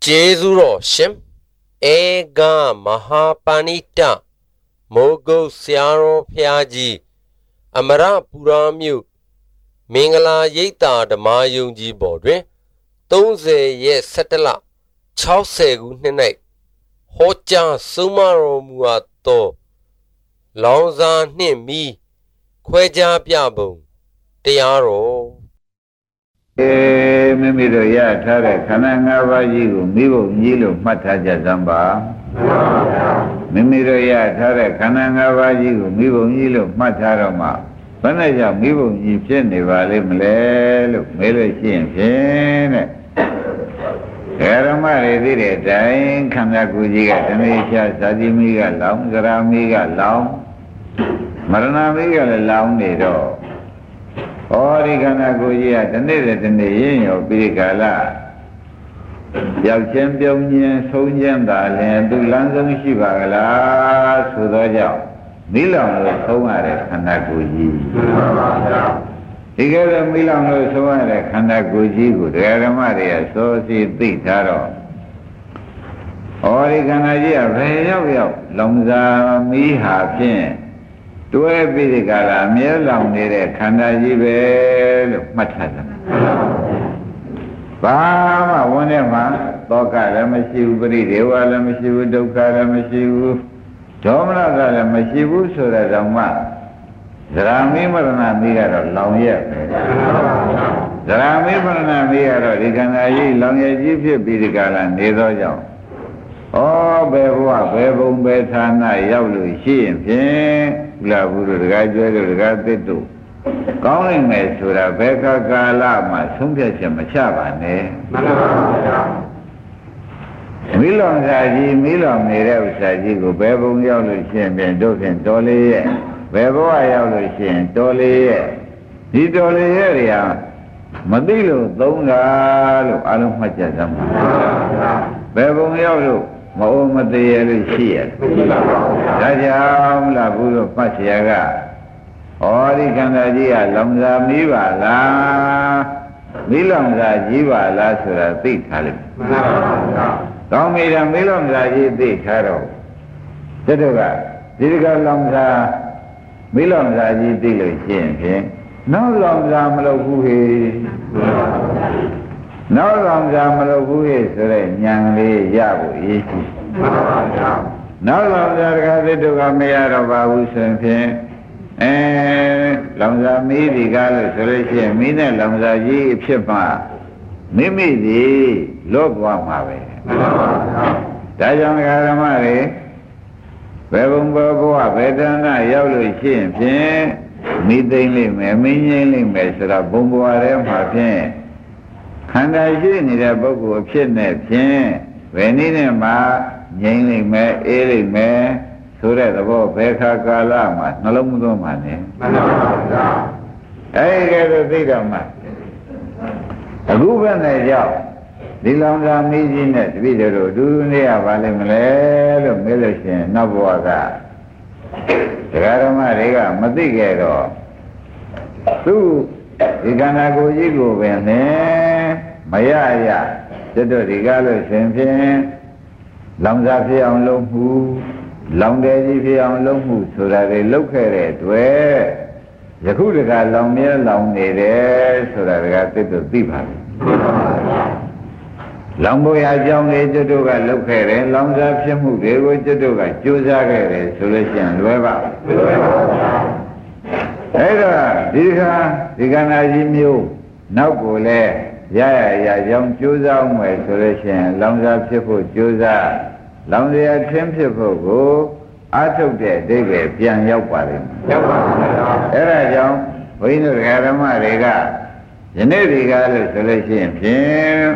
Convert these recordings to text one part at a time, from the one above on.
Jezuro Shim Ega Mahapanita Mogo Siaro Piaji Amara Puramu Mingala Yeta the Mayunji Bodre Tonze Ye Setela Chausegu Nene Hocha Sumaro Muato Lonza Nimi Kweja Piabo Tiaro Mimido ya tare kananga bajigu mibo njilo mataja zamba Mimido ya tare kananga bajigu mibo njilo mataroma Banaja mibo njipshene vale mlelo mele shinpshene Garama redire dain kanda kujiga tanisha sajimiga laung garamiga laung Maranamiga laung nido Ori kana kujiya tane tane yin yo pirikala Yau chen pyong nyen song nyen da len tu lang song shi ba ka la so do jaw mi long lo song yare khanda kuji Di ke lo mi long lo song yare khanda kuji koတရားဓမ္မတွေစောစီသိထားတော့Ori kana ji ya bheရောက်လောင်စာမီးဟာဖြင့်တွဲပြီးဒီကလာအမြဲလောင်နေတဲ့ခန္ဓာကြီးပဲလို့မှတ်ထားတယ်။ဘာမှဝန်ထဲမှာသောကလည်းမရှိဘူးပရိဒေဝလည်းမရှိဘူးဒုက္ခလည်းမရှိဘူးဒေါမနကလည်းမရှိဘူးဆိုတဲ့ကြောင့်မှဇရာမိမရဏမိကတော့လောင်ရက်ပဲ။ဇရာမိမရဏမိကတော့ဒီခန္ဓာကြီးလောင်ရက်ကြီးဖြစ်ပြီးဒီကလာနေသောကြောင့်ဩဘယ်ဘဝဘယ်ဘုံဘယ်ဌာနရောက်လို့ရှိရင်ဖြင့်လာဘူးတို့တကားကျွဲတို့တကားသစ်တို့ကောင်းနိုင်မယ်ဆိုတာဘယ်ခါကာလမှာဆုံးဖြတ်ချက်မချပါနဲ့မှန်ပါဗျာမိလောင်စာကြီးမိလောင်နေတဲ့ဥစ္စာကြီးကိုဘယ်ဘုံရောက်လို့ရှိရင်ဖြင့်တို့ဖြင့်တော်လေးရဲ့ဘယ်ဘဝရောက်လို့ရှိရင်တော်လေးရဲ့ဒီတော်လေးရဲ့တွေဟာမသိလို့သုံးတာလို့အလုံးမှတ်ကြသမှာဘယ်ဘုံရောက်လို့မအိုမသေးရလို့ရှိရတယ်။ဒါကြောင့်လားဘုရားပတ်เสียကဩဒီခန္ဓာကြီးကလောင်စာမီးပါလားမီးလောင်စာကြီးပါလားဆိုတာသိထားလိမ့်မယ်။မှန်ပါဗျာ။ကောင်းပြီလားမီးလောင်စာကြီးသိထားတော့တတကဒီကလောင်စာမီးလောင်စာကြီးသိလို့ရှိရင်ဖြင့်နောက်လောင်စာမလုပ်ဘူးဟေ့နောက်လောင်စာမလုပ်ဘူးရဲ့ဆိုတဲ့ဉာဏ်လေးရဖို့အရေးကြီးမှန်ပါဗျာနောက်လောင်စာတခါသစ်တို့ကမရတော့ပါဘူးဆိုရင်ဖြင့်လောင်စာမီးဒီကားလို့ဆိုလို့ရှိရင်မီးနဲ့လောင်စာကြီးအဖြစ်မှမိမိစီလော့သွားမှာပဲမှန်ပါဗျာဒါကြောင့်ဓမ္မတွေဘယ်ဘုံဘဘဝဘယ်တဏ္ဍရောက်လို့ရှိရင်ဖြင့်မိသိမ့်လိမ့်မယ်မင်းငိမ့်လိမ့်မယ်ဆိုတာဘုံဘဝထဲမှာဖြင့်ခန္ဓာရှိနေတဲ့ပုဂ္ဂိုလ်အဖြစ်နဲ့ဖြင့်ဘယ်နည်းနဲ့မှငြိမ့်လိမ့်မယ်အေးလိမ့်မယ်ဆိုတဲ့သဘောဘယ်ခါကာလမှာနှလုံးမသွင်းပါနဲ့မှန်ပါဗျာအဲဒီကဲတော့သိတော့မှအခုပဲနဲ့ကြောက်ဒီလောင်စာမီးကြီးနဲ့တပည့်တော်ဒူးနေရပါလိမ့်မလဲလို့မေးလို့ရှိရင်နောက်ဘဝကတရားဓမ္မတွေကမသိခဲ့တော့သူဒီခန္ဓာကိုယ်ကြီးကိုပဲနဲ့မရရကျွတ်တို့ဒီကားလို့ရှင်ဖြင့်လောင်စာဖြစ်အောင်လုပ်မှုလောင်တယ်ကြီးဖြစ်အောင်လုပ်မှုဆိုတာတွေလုပ်ခဲ့တဲ့အတွက်ယခုတကလောင်မြဲလောင်နေတယ်ဆိုတာတကသစ်တို့သိပါပြီလောင်ဖို့ရအကြောင်းလေးကျွတ်တို့ကလုပ်ခဲ့တယ်လောင်စာဖြစ်မှုတွေကိုကျွတ်တို့ကကြိုးစားခဲ့တယ်ဆိုလို့ရှိရင်လွယ်ပါလွယ်ပါဗျာအဲ့တော့ဒီခန္ဓာကြီးမျိုးနောက်ကိုလည်းရကြောင်းကြိုးစားအောင်မယ်ဆိုလို့ရှိရင်လောင်စာဖြစ်ဖို့ကြိုးစားလောင်စာထင်းဖြစ်ဖို့ကိုအားထုတ်တဲ့အဓိပ္ပာယ်ပြန်ရောက်ပါလိမ့်မယ်ရောက်ပါဘူးအဲ့ဒါကြောင့်ဘုန်းကြီးတို့ဓမ္မတွေကယနေ့ဒီကားလို့ဆိုလို့ရှိရင်ဖြင့်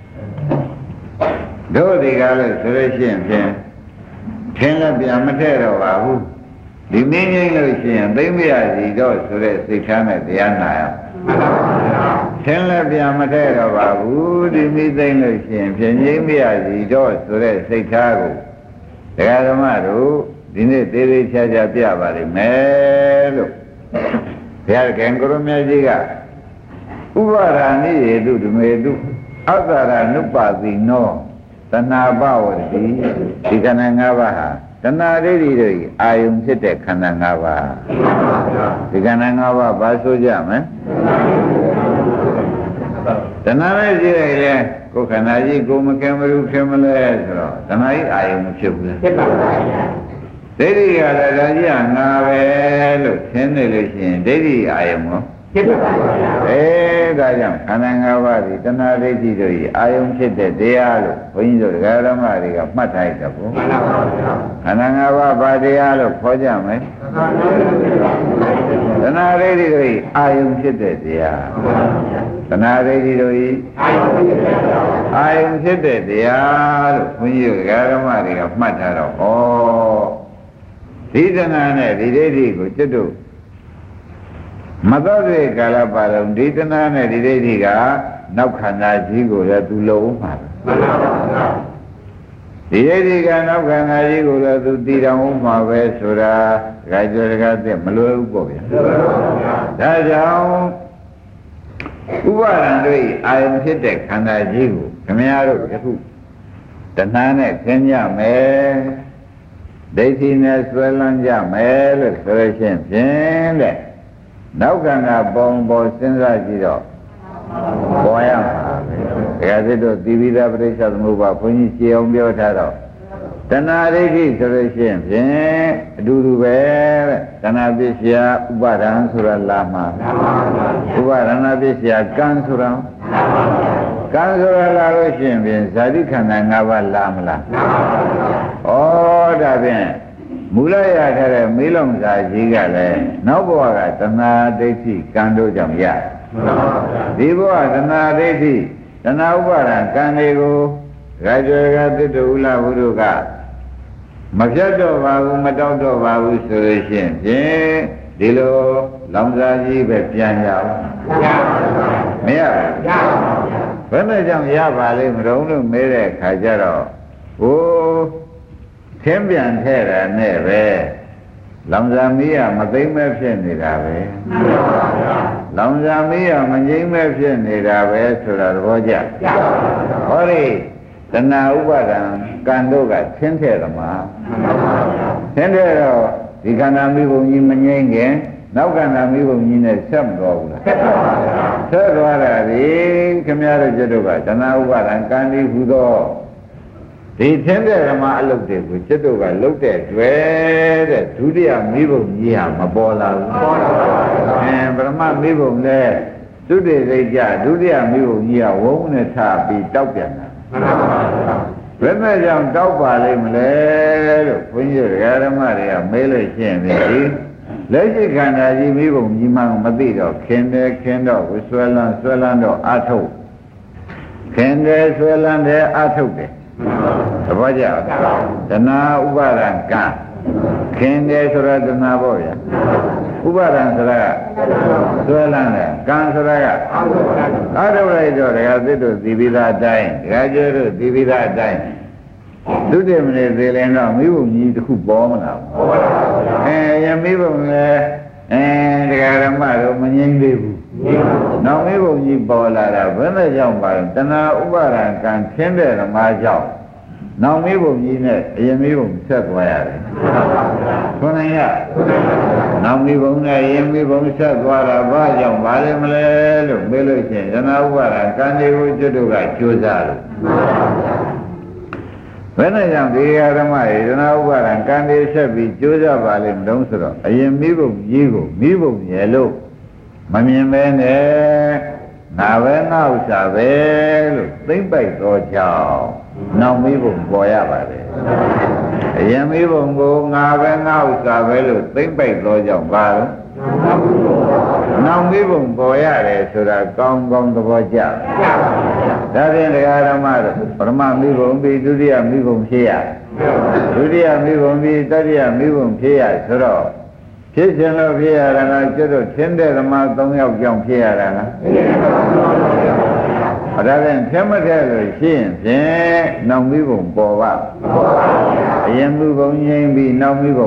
တို့ဒီကားလို့ဆိုလို့ရှိရင်ဖြင့်ထင်းလည်းပြန်မထည့်တော့ပါဘူးဒီမင်းကြီးလို့ရှိရင်သိမ့်မရစီတော့ဆိုတဲ့စိတ်ထားနဲ့တရားနာရထင်းလည်းပြန်မထည့်တော့ပါဘူးဒီမိသိမ့်လို့ရှိရင်ဖြင့်ငြိမ့်မရစီတော့ဆိုတဲ့စိတ်ထားကိုတရားဓမ္မတို့ဒီနေ့သေးသေးချာချာပြပါလိမ့်မယ်လို့ဘုရားခင်ကိုရမကြီးကဥပါဒာနိယေတုဓမေတုအတ္တရာနုပါတိနောတဏှာပဝတ္တိဒီခန္ဓာ၅ပါးဟာတဏှာဒိဋ္ဌိတို့အာယုံဖြစ်တဲ့ခန္ဓာ၅ပါးဒီခန္ဓာ၅ပါးဘာဆိုကြမလဲတဏှာနဲ့ကြည့်လိုက်လေကိုယ်ခန္ဓာကြီးကိုမခင်မလို့ခင်မလဲဆိုတော့တဏှာကြီးအာယုံမဖြစ်ဘူးလားဖြစ်ပါပါဒိဋ္ဌိကလည်းဒါကြီးကငါပဲလို့ထင်နေလို့ရှိရင်ဒိဋ္ဌိအာယုံရောဖြစ်ပါပါဒါကြောင့်ခန္ဓာ၅ပါးဒီတဏှာဒိဋ္ဌိတို့ဤအာယုံဖြစ်တဲ့တရားလို့ဘုန်းကြီးတို့ဒကာဓမ္မတွေကမှတ်ထားတယ်ဘုရားမှန်ပါပါခန္ဓာ၅ပါးဘာတရားလို့ခေါ်ကြမလဲတဏှာဒိဋ္ဌိတို့ဤအာယုံဖြစ်တဲ့တရားတဏှာဒိဋ္ဌိတို့ဤအာယုံဖြစ်တဲ့တရားလို့ဘုန်းကြီးတို့ဒကာဓမ္မတွေကမှတ်ထားတော့ဩဒီတဏှာနဲ့ဒီဒိဋ္ဌိကိုကျွတ်တို့မတော်တဲ့ကာလပါလုံးဒီတဏှာနဲ့ဒီဒိဋ္ဌိကနောက်ခန္ဓာကြီးကိုလည်းသူလုံးမှာမှန်ပါပါဒီဒိဋ္ဌိကနောက်ခန္ဓာကြီးကိုလည်းသူတည်တော်မှာပဲဆိုတာဒကာကျော်ဒကာသက်မလွယ်ဘူးပေါ့ဗျာဒါကြောင့်ဥပါဒံတို့အာယုံဖြစ်တဲ့ခန္ဓာကြီးကိုခမည်းတော်ယခုတဏှာနဲ့ခင်းကြမယ်ဒိဋ္ဌိနဲ့ဆွဲလန်းကြမယ်လို့ဆိုရခြင်းဖြင့်တဲ့နောက်ခန္ဓာပုံပေါ်စဉ်းစားကြည့်တော့ပေါ်ရမှာပဲဒါကြတဲ့သီဝိဒပရိစ္ဆေသမုပ္ပါဘုန်းကြီးရှင်းအောင်ပြောထားတော့တဏှာဒိဋ္ဌိဆိုလို့ရှိရင်ဖြင့်အတူတူပဲတဲ့တဏှာပစ္စယဥပါဒံဆိုတာလာမှာဥပါဒနာပစ္စယကံဆိုတာကံဆိုတာလာလို့ရှိရင်ဖြင့်ဇာတိခန္ဓာ၅ပါးလာမလားဩဒါဖြင့်မူလရထားတဲ့မေးလုံးစာကြီးကလည်းနောက်ဘဝကတဏှာဒိဋ္ဌိကံတို့ကြောင့်ရဒီဘဝတဏှာဒိဋ္ဌိတဏှာဥပါဒံကံတွေကိုရာဇဝကသတ္တဥလဘုရုကမပြတ်တော့ပါဘူးမတောက်တော့ပါဘူးဆိုလို့ရှိရင်ဖြင့်ဒီလိုလောင်စာကြီးပဲပြန်ရအောင်မရဘူးဘယ်နဲ့ကြောင့်ရပါလိမ့်မလို့လို့မေးတဲ့အခါကျတော့ဟိုသင်ပြန်ထဲတာနဲ့ပဲလောင်စာမီးကမသိမ့်မဲ့ဖြစ်နေတာပဲလောင်စာမီးကမငြိမ့်မဲ့ဖြစ်နေတာပဲဆိုတာသဘောကျဟောဒီတဏှာဥပါဒံကံတို့ကသင်ထဲတယ်မှာသင်ထဲတော့ဒီခန္ဓာမိဘုံကြီးမငြိမ့်ခင်နောက်ခန္ဓာမိဘုံကြီးနဲ့ဆက်မတော်ဘူးလားဆက်သွားတာဒီခင်ဗျားတို့ကျတို့ကတဏှာဥပါဒံကံဒီဟူသောဒီသင်တဲ့ဓမ္မအလုပ်တွေကိုจิตတို့ကလုပ်တဲ့တွေ့တဲ့ဒုတိယမိဘုံကြီးဟာမပေါ်လာဘူးပေါ်လာပါဘူးပရမမိဘုံနဲ့သုတေသိကြဒုတိယမိဘုံကြီးကဝုန်းနဲ့ထားပြီးတောက်ပြန်တာမှန်ပါပါဘယ်နဲ့ကြောင့်တောက်ပါလိမ့်မလဲလို့ဘုန်းကြီးဓမ္မတွေကမေးလို့ရှိရင်ဒီလက်ရှိခန္ဓာကြီးမိဘုံကြီးမှမသိတော့ခင်တယ်ခင်တော့ဆွဲလန်းတော့အထုတ်ခင်တယ်ဆွဲလန်းတယ်အထုတ်တယ်သဘောကျတဏှာဥပါဒံကံခင်တယ်ဆိုတာတဏှာပေါ့ဗျာဥပါဒံဆိုတာဆွဲလန်းတယ်ကံဆိုတာကအထုတ်လိုက်တော့ဒကာသစ်တို့သီပိသာအတိုင်းဒကာကျိုးတို့သီပိသာအတိုင်းဒုတိယမနေ့သေးရင်တော့မိဘကြီးတစ်ခုပေါ်မလာဘူးယမိဘလည်းဒကာဓမ္မတို့မငြိမ့်သေးဘူးနောက်မိဘကြီးပေါ်လာတာဘယ်နဲ့ကြောင့်ပါလဲတဏှာဥပါဒံကံခင်းတဲ့ဓမ္မကြောင့်နောက်မိဘကြီးနဲ့အရင်မိဘဆက်သွားရတယ်ထွန်းနိုင်ရနောက်မိဘနဲ့အရင်မိဘဆက်သွားတာဘာကြောင့်ပါလဲမလဲလို့မေးလို့ရှိရင်တဏှာဥပါဒံကံတွေကိုကျွတ်တို့ကကြိုးစားလို့ဘယ်နဲ့ကြောင့်ဒီဓမ္မရေတဏှာဥပါဒံကံတွေဆက်ပြီးကြိုးစားပါလိမ့်မလို့ဆိုတော့အရင်မိဘကြီးကိုမိဘရဲ့လို့မမြင်ပဲနဲ့ငါပဲငါဥစ္စာပဲလို့သိမ့်ပိုက်တော့ကြောင်းနောက်မိဘပေါ်ရပါတယ်အရင်မိဘကိုငါပဲငါဥစ္စာပဲလို့သိမ့်ပိုက်တော့ကြောင်းပါလို့နောက်မိဘပေါ်ရတယ်ဆိုတာကောင်းကောင်းသဘောကျဒါဖြင့်တရားဓမ္မတို့ပရမမိဘပြီးဒုတိယမိဘဖြစ်ရဒုတိယမိဘပြီးတတိယမိဘဖြစ်ရဆိုတော့ဖြစ်ခြင်းလို့ဖြစ်ရတာကကျွတ်တို့ထင်းတဲ့ဓမ္မ၃ယောက်ကြောင့်ဖြစ်ရတာလားဒါဖြင့်ထင်းမထက်လို့ရှိရင်ဖြင့်နောက်မိဘပေါ်ပါအရင်မိဘငြိမ့်ပြီးနောက်မိဘ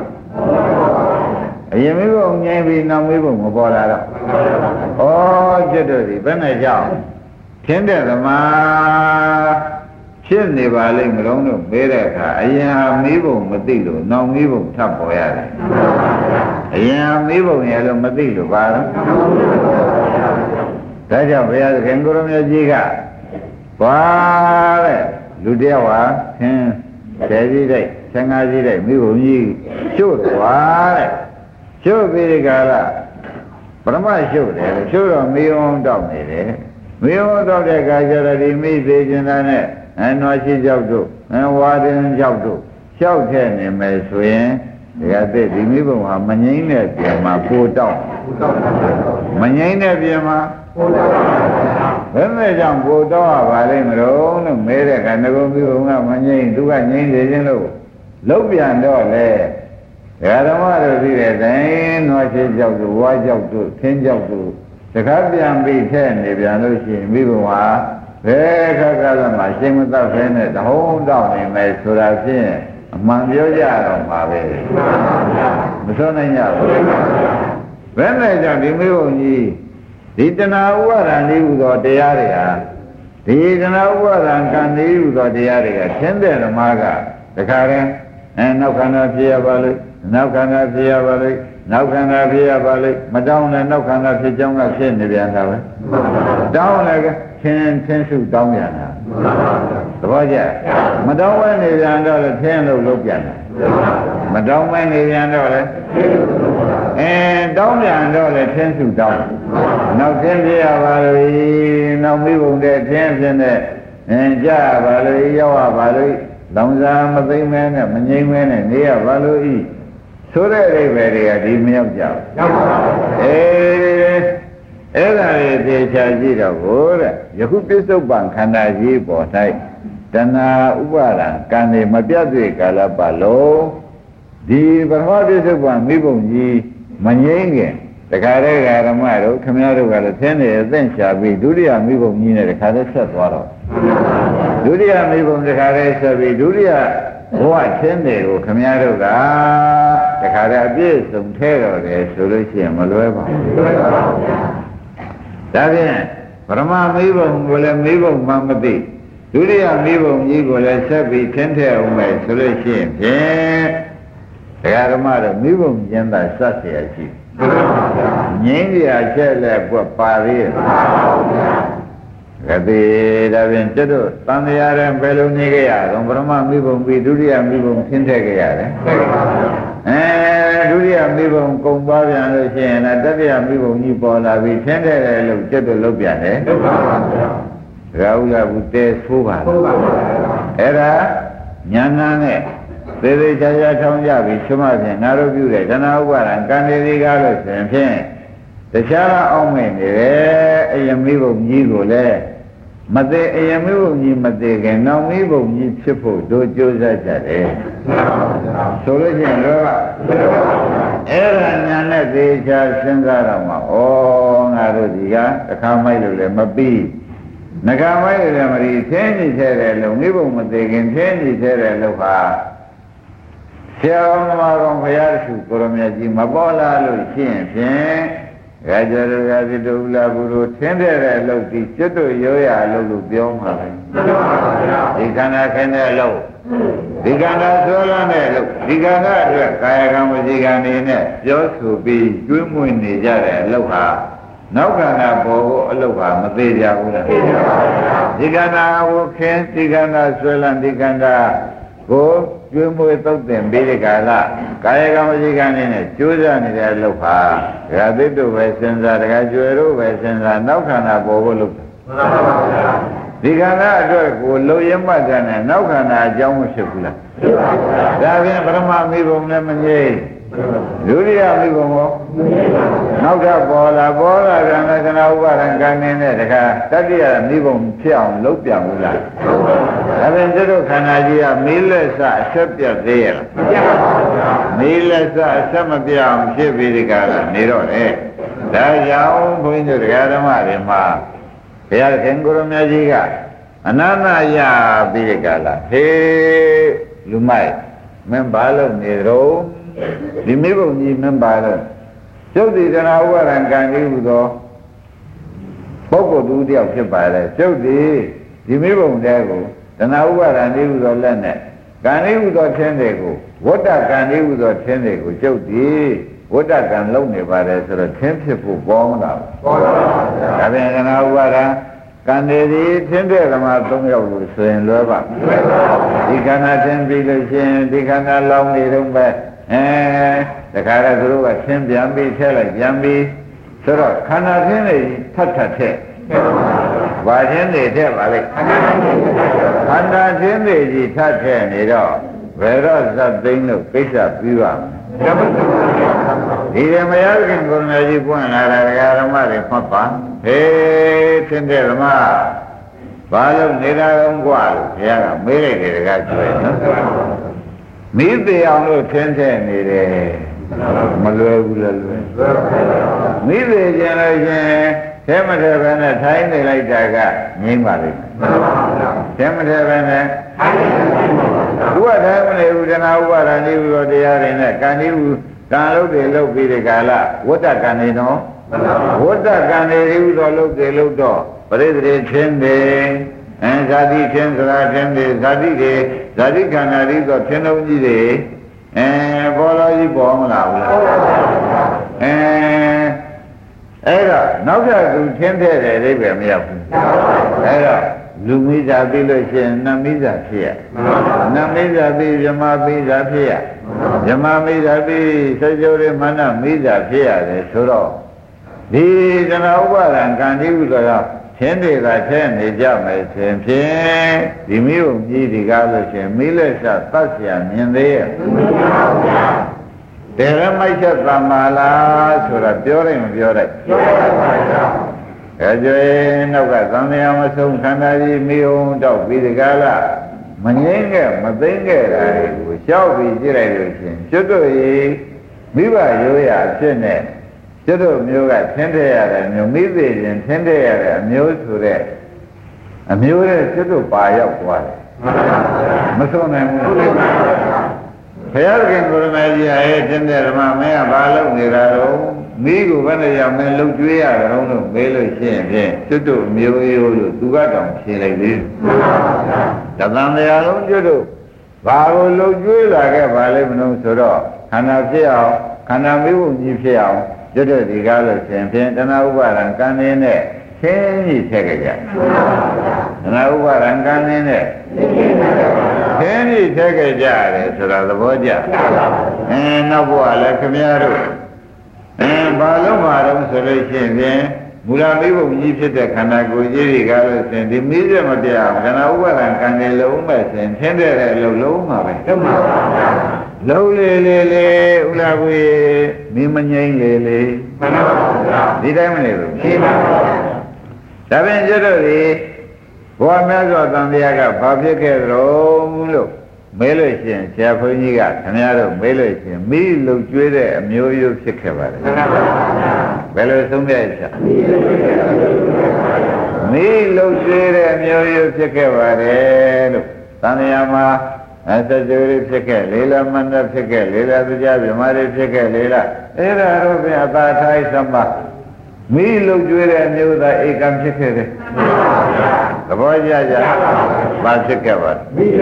ကအရင်မိဘငြိမ့်ပြီးနောက်မိဘမပေါ်လာတော့ဩကျွတ်တို့ဒီဘယ်နဲ့ကြောင့်ထင်းတဲ့ဓမ္မဖြစ်နေပါလိမ့်မလို့လို့မေးတဲ့အခါအရင်ဟာမိဘုံမသိလို့နောက်မိဘုံထပ်ပေါ်ရတယ်အရင်ဟာမိဘုံရဲ့လို့မသိလို့ပါတော့ဒါကြောင့်ဘုရားသခင်ကိုရမကြီးကဘာတဲ့လူတယောက်ဟာသင်10ကြီးတိုက်15ကြီးတိုက်မိဘုံကြီးကျွတ်သွားတဲ့ကျွတ်ပြီးဒီကလာပရမရှို့တယ်ကျွတ်တော့မေယုံတောက်နေတယ်မေယုံတောက်တဲ့အခါကျတော့ဒီမိသေးကျင်တာနဲ့နွားရှိကြောက်တို့ဝါတင်ကြောက်တို့လျှောက်ထည့်နေမယ်ဆိုရင်ဒီကတည်းဒီမိဘုံဟာမငိမ့်တဲ့ပြင်မှာပိုတောက်မငိမ့်တဲ့ပြင်မှာပိုတောက်ဘယ်မဲ့ကြောင့်ပိုတောက်ရပါလိမ့်မလို့မဲတဲ့ကငကုံမိဘုံကမငိမ့်သူကငိမ့်နေခြင်းလို့လုံးပြန်တော့လေဓမ္မတို့သိတဲ့တိုင်းနွားရှိကြောက်တို့ဝါကြောက်တို့သင်းကြောက်တို့တခါပြန်ပြီးထည့်နေပြန်လို့ရှိရင်မိဘုံဟာဘယ်ခါကမှရှင်းမသက်ဖဲနဲ့တဟုံးတောက်နေမယ်ဆိုတာဖြင့်အမှန်ပြောကြတော့မှာပဲမစွန့်နိုင်ကြဘူးဘယ်နဲ့ကြောင့်ဒီမိဘုံကြီးဒီတဏှာဥပါဒံဤဟူသောတရားတွေဟာဒီတဏှာဥပါဒံကံဤဟူသောတရားတွေကသင်တဲ့ဓမ္မကတခါရင်နောက်ခန္ဓာဖြစ်ရပါလိမ့်နောက်ခန္ဓာဖြစ်ရပါလိမ့်နောက်ခန္ဓာဖြစ်ရပါလိမ့်မတောင်းနဲ့နောက်ခန္ဓာဖြစ်ကြောင်းကဖြစ်နေပြန်တာပဲတောင်းလည်းချင်းစုတောင်းပြန်တာသဘောကျမတောင်းဝဲနေပြန်တော့လည်းချင်းလို့လုပ်ပြန်တာမတောင်းမဲနေပြန်တော့လည်းတောင်းပြန်တော့လည်းချင်းစုတောင်းနောက်ချင်းပြရပါလို့နောက်မိဘုံတဲ့ချင်းဖြစ်တဲ့ကြရပါလို့ရောက်ရပါလို့လောင်စာမသိမဲနဲ့မငြိမ့်မဲနဲ့နေရပါလို့ဤဆိုတဲ့အိဗယ်တွေကဒီမရောက်ကြဘူးရောက်ပါဘူးအဲ့ဒါတွေသေချာကြည့်တော့ဘို့တဲ့ယခုပြစ္ဆုတ်ပံခန္ဓာကြီးပေါ်၌တဏှာဥပါဒံကံတွေမပြတ်သေးကာလပတ်လုံးဒီပရမပြစ္ဆုတ်ပံမိဘုံကြီးမငြိမ့်ခင်တခါတည်းဓမ္မတို့ခမည်းတော်ကလည်းသင်နေအသင့်ရှာပြီးဒုတိယမိဘုံကြီးနဲ့တခါတည်းဆက်သွားတော့ဒုတိယမိဘုံတခါတည်းဆက်ပြီးဒုတိယဘဝချင်းတွေကိုခမည်းတော်ကတခါတည်းအပြည့်စုံထဲတော်တယ်ဆိုလို့ရှိရင်မလွဲပါဘူးလွဲပါဘူးဒါဖြင့်ပရမမိဘုံကိုလည်းမိဘုံမှမသိဒုတိယမိဘုံကြီးကိုလည်းဆက်ပြီးထင်းထည့်အောင်မယ်ဆိုလို့ရှိရင်ဖြင့်တရားဓမ္မတော့မိဘုံကျမ်းသာစက်เสียရှိငင်းကြချက်လက်ပွက်ပါသေးရဲ့ကတိဒါဖြင့်ကျွတ်တို့တန်တရားရင်ဘယ်လိုနေကြရအောင်ပရမမိဘုံပြီးဒုတိယမိဘုံထင်းထည့်ကြရတယ်ဒုတိယမိဘုံကုံသွားပြန်လို့ရှိရင်လည်းတတိယမိဘုံကြီးပေါ်လာပြီးထင်းထည့်တယ်လို့ကျွတ်တို့လုပ်ပြန်တယ်ဟုတ်ပါပါဘုရားရာဟုလားဘူးတဲဆိုးပါလားဟုတ်ပါပါအဲ့ဒါညာနာနဲ့သေသေးချာချာထောင်းကြပြီးချွတ်မှဖြင့်ငါတို့ပြုတဲ့တဏှာဥပါဒံကံတွေကားလို့ဆိုရင်ဖြင့်တခြားအောင်မဲ့နေတယ်အယမိဘုံကြီးကိုလည်းမသေးအယမိဘုံကြီးမသေးခင်နောက်မိဘုံကြီးဖြစ်ဖို့တို့ကြိုးစားကြတယ်ဆိုလို့ရှိရင်တော့အဲ့ဒါညာနဲ့သေချာစဉ်းစားတော့မှဩငါတို့ဒီကတစ်ခါမိုက်လို့လည်းမပြီးနှခါမိုက်လို့လည်းမပြီးသင်းကြီးထဲတယ်လို့မိဘုံမသေးခင်သင်းကြီးထဲတယ်လို့ဟာဆရာတော်မှာတော်ဘုရားရှိခိုးရမြတ်ကြီးမပေါ်လာလို့ရှိရင်ဖြင့်ရာဇရရာဇတုလာဘုရောထင်းတဲ့အလုပ်ဒီကျွတ်တို့ရိုးရအလုပ်လို့ပြောမှာပဲဒီခန္ဓာခင်းတဲ့အလုပ်ဒီခန္ဓာဆွဲလန်းတဲ့အလုပ်ဒီခန္ဓာအတွက်ကာယကံဝစီကံနေနဲ့ပြောဆိုပြီးကျွေးမွေးနေကြတဲ့အလုပ်ဟာနောက်ခန္ဓာပေါ်ကိုအလုပ်ဟာမသေးကြဘူးလားသိပါပါဘုရားဒီခန္ဓာကိုခင်းဒီခန္ဓာဆွဲလန်းဒီခန္ဓာကိုကျွေးမွေးသုတ်သင်ပြီးတဲ့ကာလကာယကံဝစီကံနဲ့ကျိုးစားနေတဲ့အလုပ်ဟာဒကာသစ်တို့ပဲစဉ်းစားဒကာကျွယ်တို့ပဲစဉ်းစားနောက်ခန္ဓာပေါ်ဖို့လုပ်တယ်မှန်ပါပါဘုရားဒီခန္ဓာအတွက်ကိုလုံရမှတ်တဲ့နောက်ခန္ဓာအကြောင်းမဖြစ်ဘူးလားဖြစ်ပါဘူးဒါဖြင့်ပရမမိဘုံလည်းမငြိမ့်ဒုတိယမိဘုံကိုနောက်ထပ်ပေါ်လာကံလက္ခဏာဥပါဒံကံနေတဲ့တခါတတိယမိဘုံဖြစ်အောင်လုပ်ပြန်ဘူးလားဒါဖြင့်တို့ခန္ဓာကြီးကမေးလက်စအဆက်ပြတ်သေးရလားမပြတ်ပါဘူးမေးလက်စအဆက်မပြတ်အောင်ဖြစ်ပြီးဒီကလာနေတော့လေဒါကြောင့်ဘုန်းကြီးတို့တရားဓမ္မတွေမှာဘုရားခင်ကိုရမြတ်ကြီးကအနန္တရပြီးဒီကလာဟေးလူမိုက်မင်းဘာလို့နေတော့ဒီမိဘုံကြီးမင်းပါတော့ကျုပ်ဒီတဏှာဥပါဒံကံကြီးဟူသောပုဂ္ဂိုလ်တူတယောက်ဖြစ်ပါလေကျုပ်ဒီမိဘုံတဲကိုတဏှာဥပါဒံဒီဟုသောလက်နဲ့ကံဒီဟုသောထင်းတွေကိုဝတ္တကံဒီဟုသောထင်းတွေကိုကျုပ်သည်ဝတ္တကံလုံးနေပါတယ်ဆိုတော့ထင်းဖြစ်ဖို့ပေါ်မလားပေါ်ပါပါဗျာဒါပြန်တဏှာဥပါဒံကံတွေဒီထင်းတဲ့ဓမ္မ3ယောက်လို့ဆိုရင်လွယ်ပါဒီခန္ဓာထင်းပြီးလို့ရှိရင်ဒီခန္ဓာလောင်းနေတော့ပဲတခါတော့သူတို့ကထင်းပြန်ပြီးထည့်လိုက်ပြန်ပြီးဆိုတော့ခန္ဓာထင်းတွေထပ်ထပ်ထည့်ဘာထင်းတွေထည့်ပါလိမ့်ခန္ဓာထင်းတွေကြီးထပ်ထည့်နေတော့ဘယ်တော့ဇတ်သိန်းတို့ကိစ္စပြီးပါမယ်ဒီရမယခင်ကိုယ်တော်ကြီးပွင့်လာတာဓမ္မတွေမှတ်ပါဟေးသင်တဲ့ဓမ္မဘာလို့နေတာကောင်းกว่าလို့ဘုရားကမေးလိုက်တယ်တကားကျွဲနော်မိသေးအောင်လို့ထင်းထည့်နေတယ်မလွယ်ဘူးလားလွယ်မိသေးကြလို့ရှင်ထဲမထဲပဲနဲ့ထိုင်းနေလိုက်တာကငြိမ့်ပါလိမ့်မယ်ထဲမထဲပဲနဲ့သူကထိုင်းမနေဘူးတဏှာဥပါဒံဒီလိုတရားတွေနဲ့ကံဒီဟုကံလုပ်တွေလုပ်ပြီးဒီကာလဝတ္တကံနေတော့ဝတ္တကံနေဒီဟုသောလုပ်တွေလုပ်တော့ပရိသေချင်းတွေဇာတိချင်းစရာချင်းတွေဇာတိတွေဇာတိခန္ဓာတွေဆိုချင်းလုံးကြီးတွေဘောတော်ကြီးပေါ်မလာဘူးလားအဲ့တော့နောက်ထပ်သူချင်းတဲ့တယ်အိဗယ်မရောက်ဘူးအဲ့တော့လူမိစ္ဆာပြီးလို့ရှိရင်နတ်မိစ္ဆာဖြစ်ရနတ်မိစ္ဆာပြီးဗြဟ္မာမိစ္ဆာဖြစ်ရဗြဟ္မာမိစ္ဆာပြီးစေကျော်ရမဏမိစ္ဆာဖြစ်ရတယ်ဆိုတော့ဒီတဏှာဥပါဒံကံတိဟုဆိုတော့သင်တွေကထဲနေကြမယ်သင်ဖြင့်ဒီမိဘကြီးဒီကားလို့ရှိရင်မိလက်စသတ်เสียမြင်သေးရဲ့တေရမိုက်ချက်သမ္မာလားဆိုတာပြောလိုက်မပြောလိုက်ပြောပါဗျာအဲကြွေနောက်ကသံဃာမဆုံးခန္ဓာကြီးမိအောင်တော့ပြီးဒီကားလားမငိမ့်ခဲ့မသိမ့်ခဲ့တာကိုရှောက်ပြီးကြည့်လိုက်လို့ရှိရင်ကျွတ်တို့ရေမိဘရိုးရာဖြစ်နေကျွတ်တို့မျိုးကထင်းတဲ့ရတဲ့မျိုးမိသေးခြင်းထင်းတဲ့ရတဲ့အမျိုးဆိုတဲ့အမျိုးရဲ့ကျွတ်တို့ပါရောက်သွားတယ်မဆုံးနိုင်ဘူးဘုရားခင်ကိုရမကြီးရဲ့တင်းတဲ့ဓမ္မမင်းကဘာလုပ်နေတာတော့မိကိုဘယ်နဲ့ရောက်မင်းလှုပ်ကြွေးရကြတော့လို့မေးလို့ရှိရင်ဖြင့်ကျွတ်တို့မျိုးရိုးလို့သူကတောင်ဖြေလိုက်သေးတယ်တသံတရားလုံးကျွတ်တို့ဘာကိုလှုပ်ကြွေးလာခဲ့ပါလိမ့်မလို့ဆိုတော့ခန္ဓာဖြစ်အောင်ခန္ဓာမိဘကြီးဖြစ်အောင်ကျွတ်တို့ဒီကားလို့ရှိရင်ဖြင့်တဏှာဥပါဒံကံနေနဲ့ရှင်းကြီးထည့်ကြကြတဏှာဥပါဒံကံနေနဲ့ခင်းကြီးထည့်ကြကြတယ်ဆိုတာသဘောကျနောက်ဘုရားလည်းခမည်းတော်ဘာလို့မှာတော့ဆိုလို့ရှိရင်မူလမိဘုံကြီးဖြစ်တဲ့ခန္ဓာကိုယ်ကြီးတွေကလို့ဆိုရင်ဒီမိစမပြအောင်ခန္ဓာဥပါဒံကံနေလုံးမဲ့ဆိုရင်ထင်းတဲ့အလုံးလုံးမှာပဲဟုတ်မှာပါလုံးလေလေလေဥလာဘူးမင်းမငိမ့်လေလေမှန်ပါပါဒီတိုင်းမနေဘူးရှင်းပါပါဒါဖြင့်ကျွတ်တို့ဒီဘဝမြတ်စွာဘုရားကဘာဖြစ်ခဲ့ကြလို့မေးလို့ရှိရင်ဆရာဘုန်းကြီးကခင်ဗျားတို့မေးလို့ရှိရင်မိလုံကျွေးတဲ့အမျိုးရိုးဖြစ်ခဲ့ပါတယ်မှန်ပါပါဘယ်လိုဆုံးဖြတ်ချက်မိလုံကျွေးတဲ့အမျိုးရိုးဖြစ်ခဲ့ပါတယ်လို့သံဃာမှာသစ္စာတွေဖြစ်ခဲ့လေလာမန္တဖြစ်ခဲ့လေလာတရားဗြဟ္မာတွေဖြစ်ခဲ့လေလာအဲ့ဒါတော့ပြန်အသာထိုင်းသမမိလုံကျွေးတဲ့အမျိုးသားဧကံဖြစ်ခဲ့တယ်သဘောကျကြဘာဖြစ်ခဲ့ပါ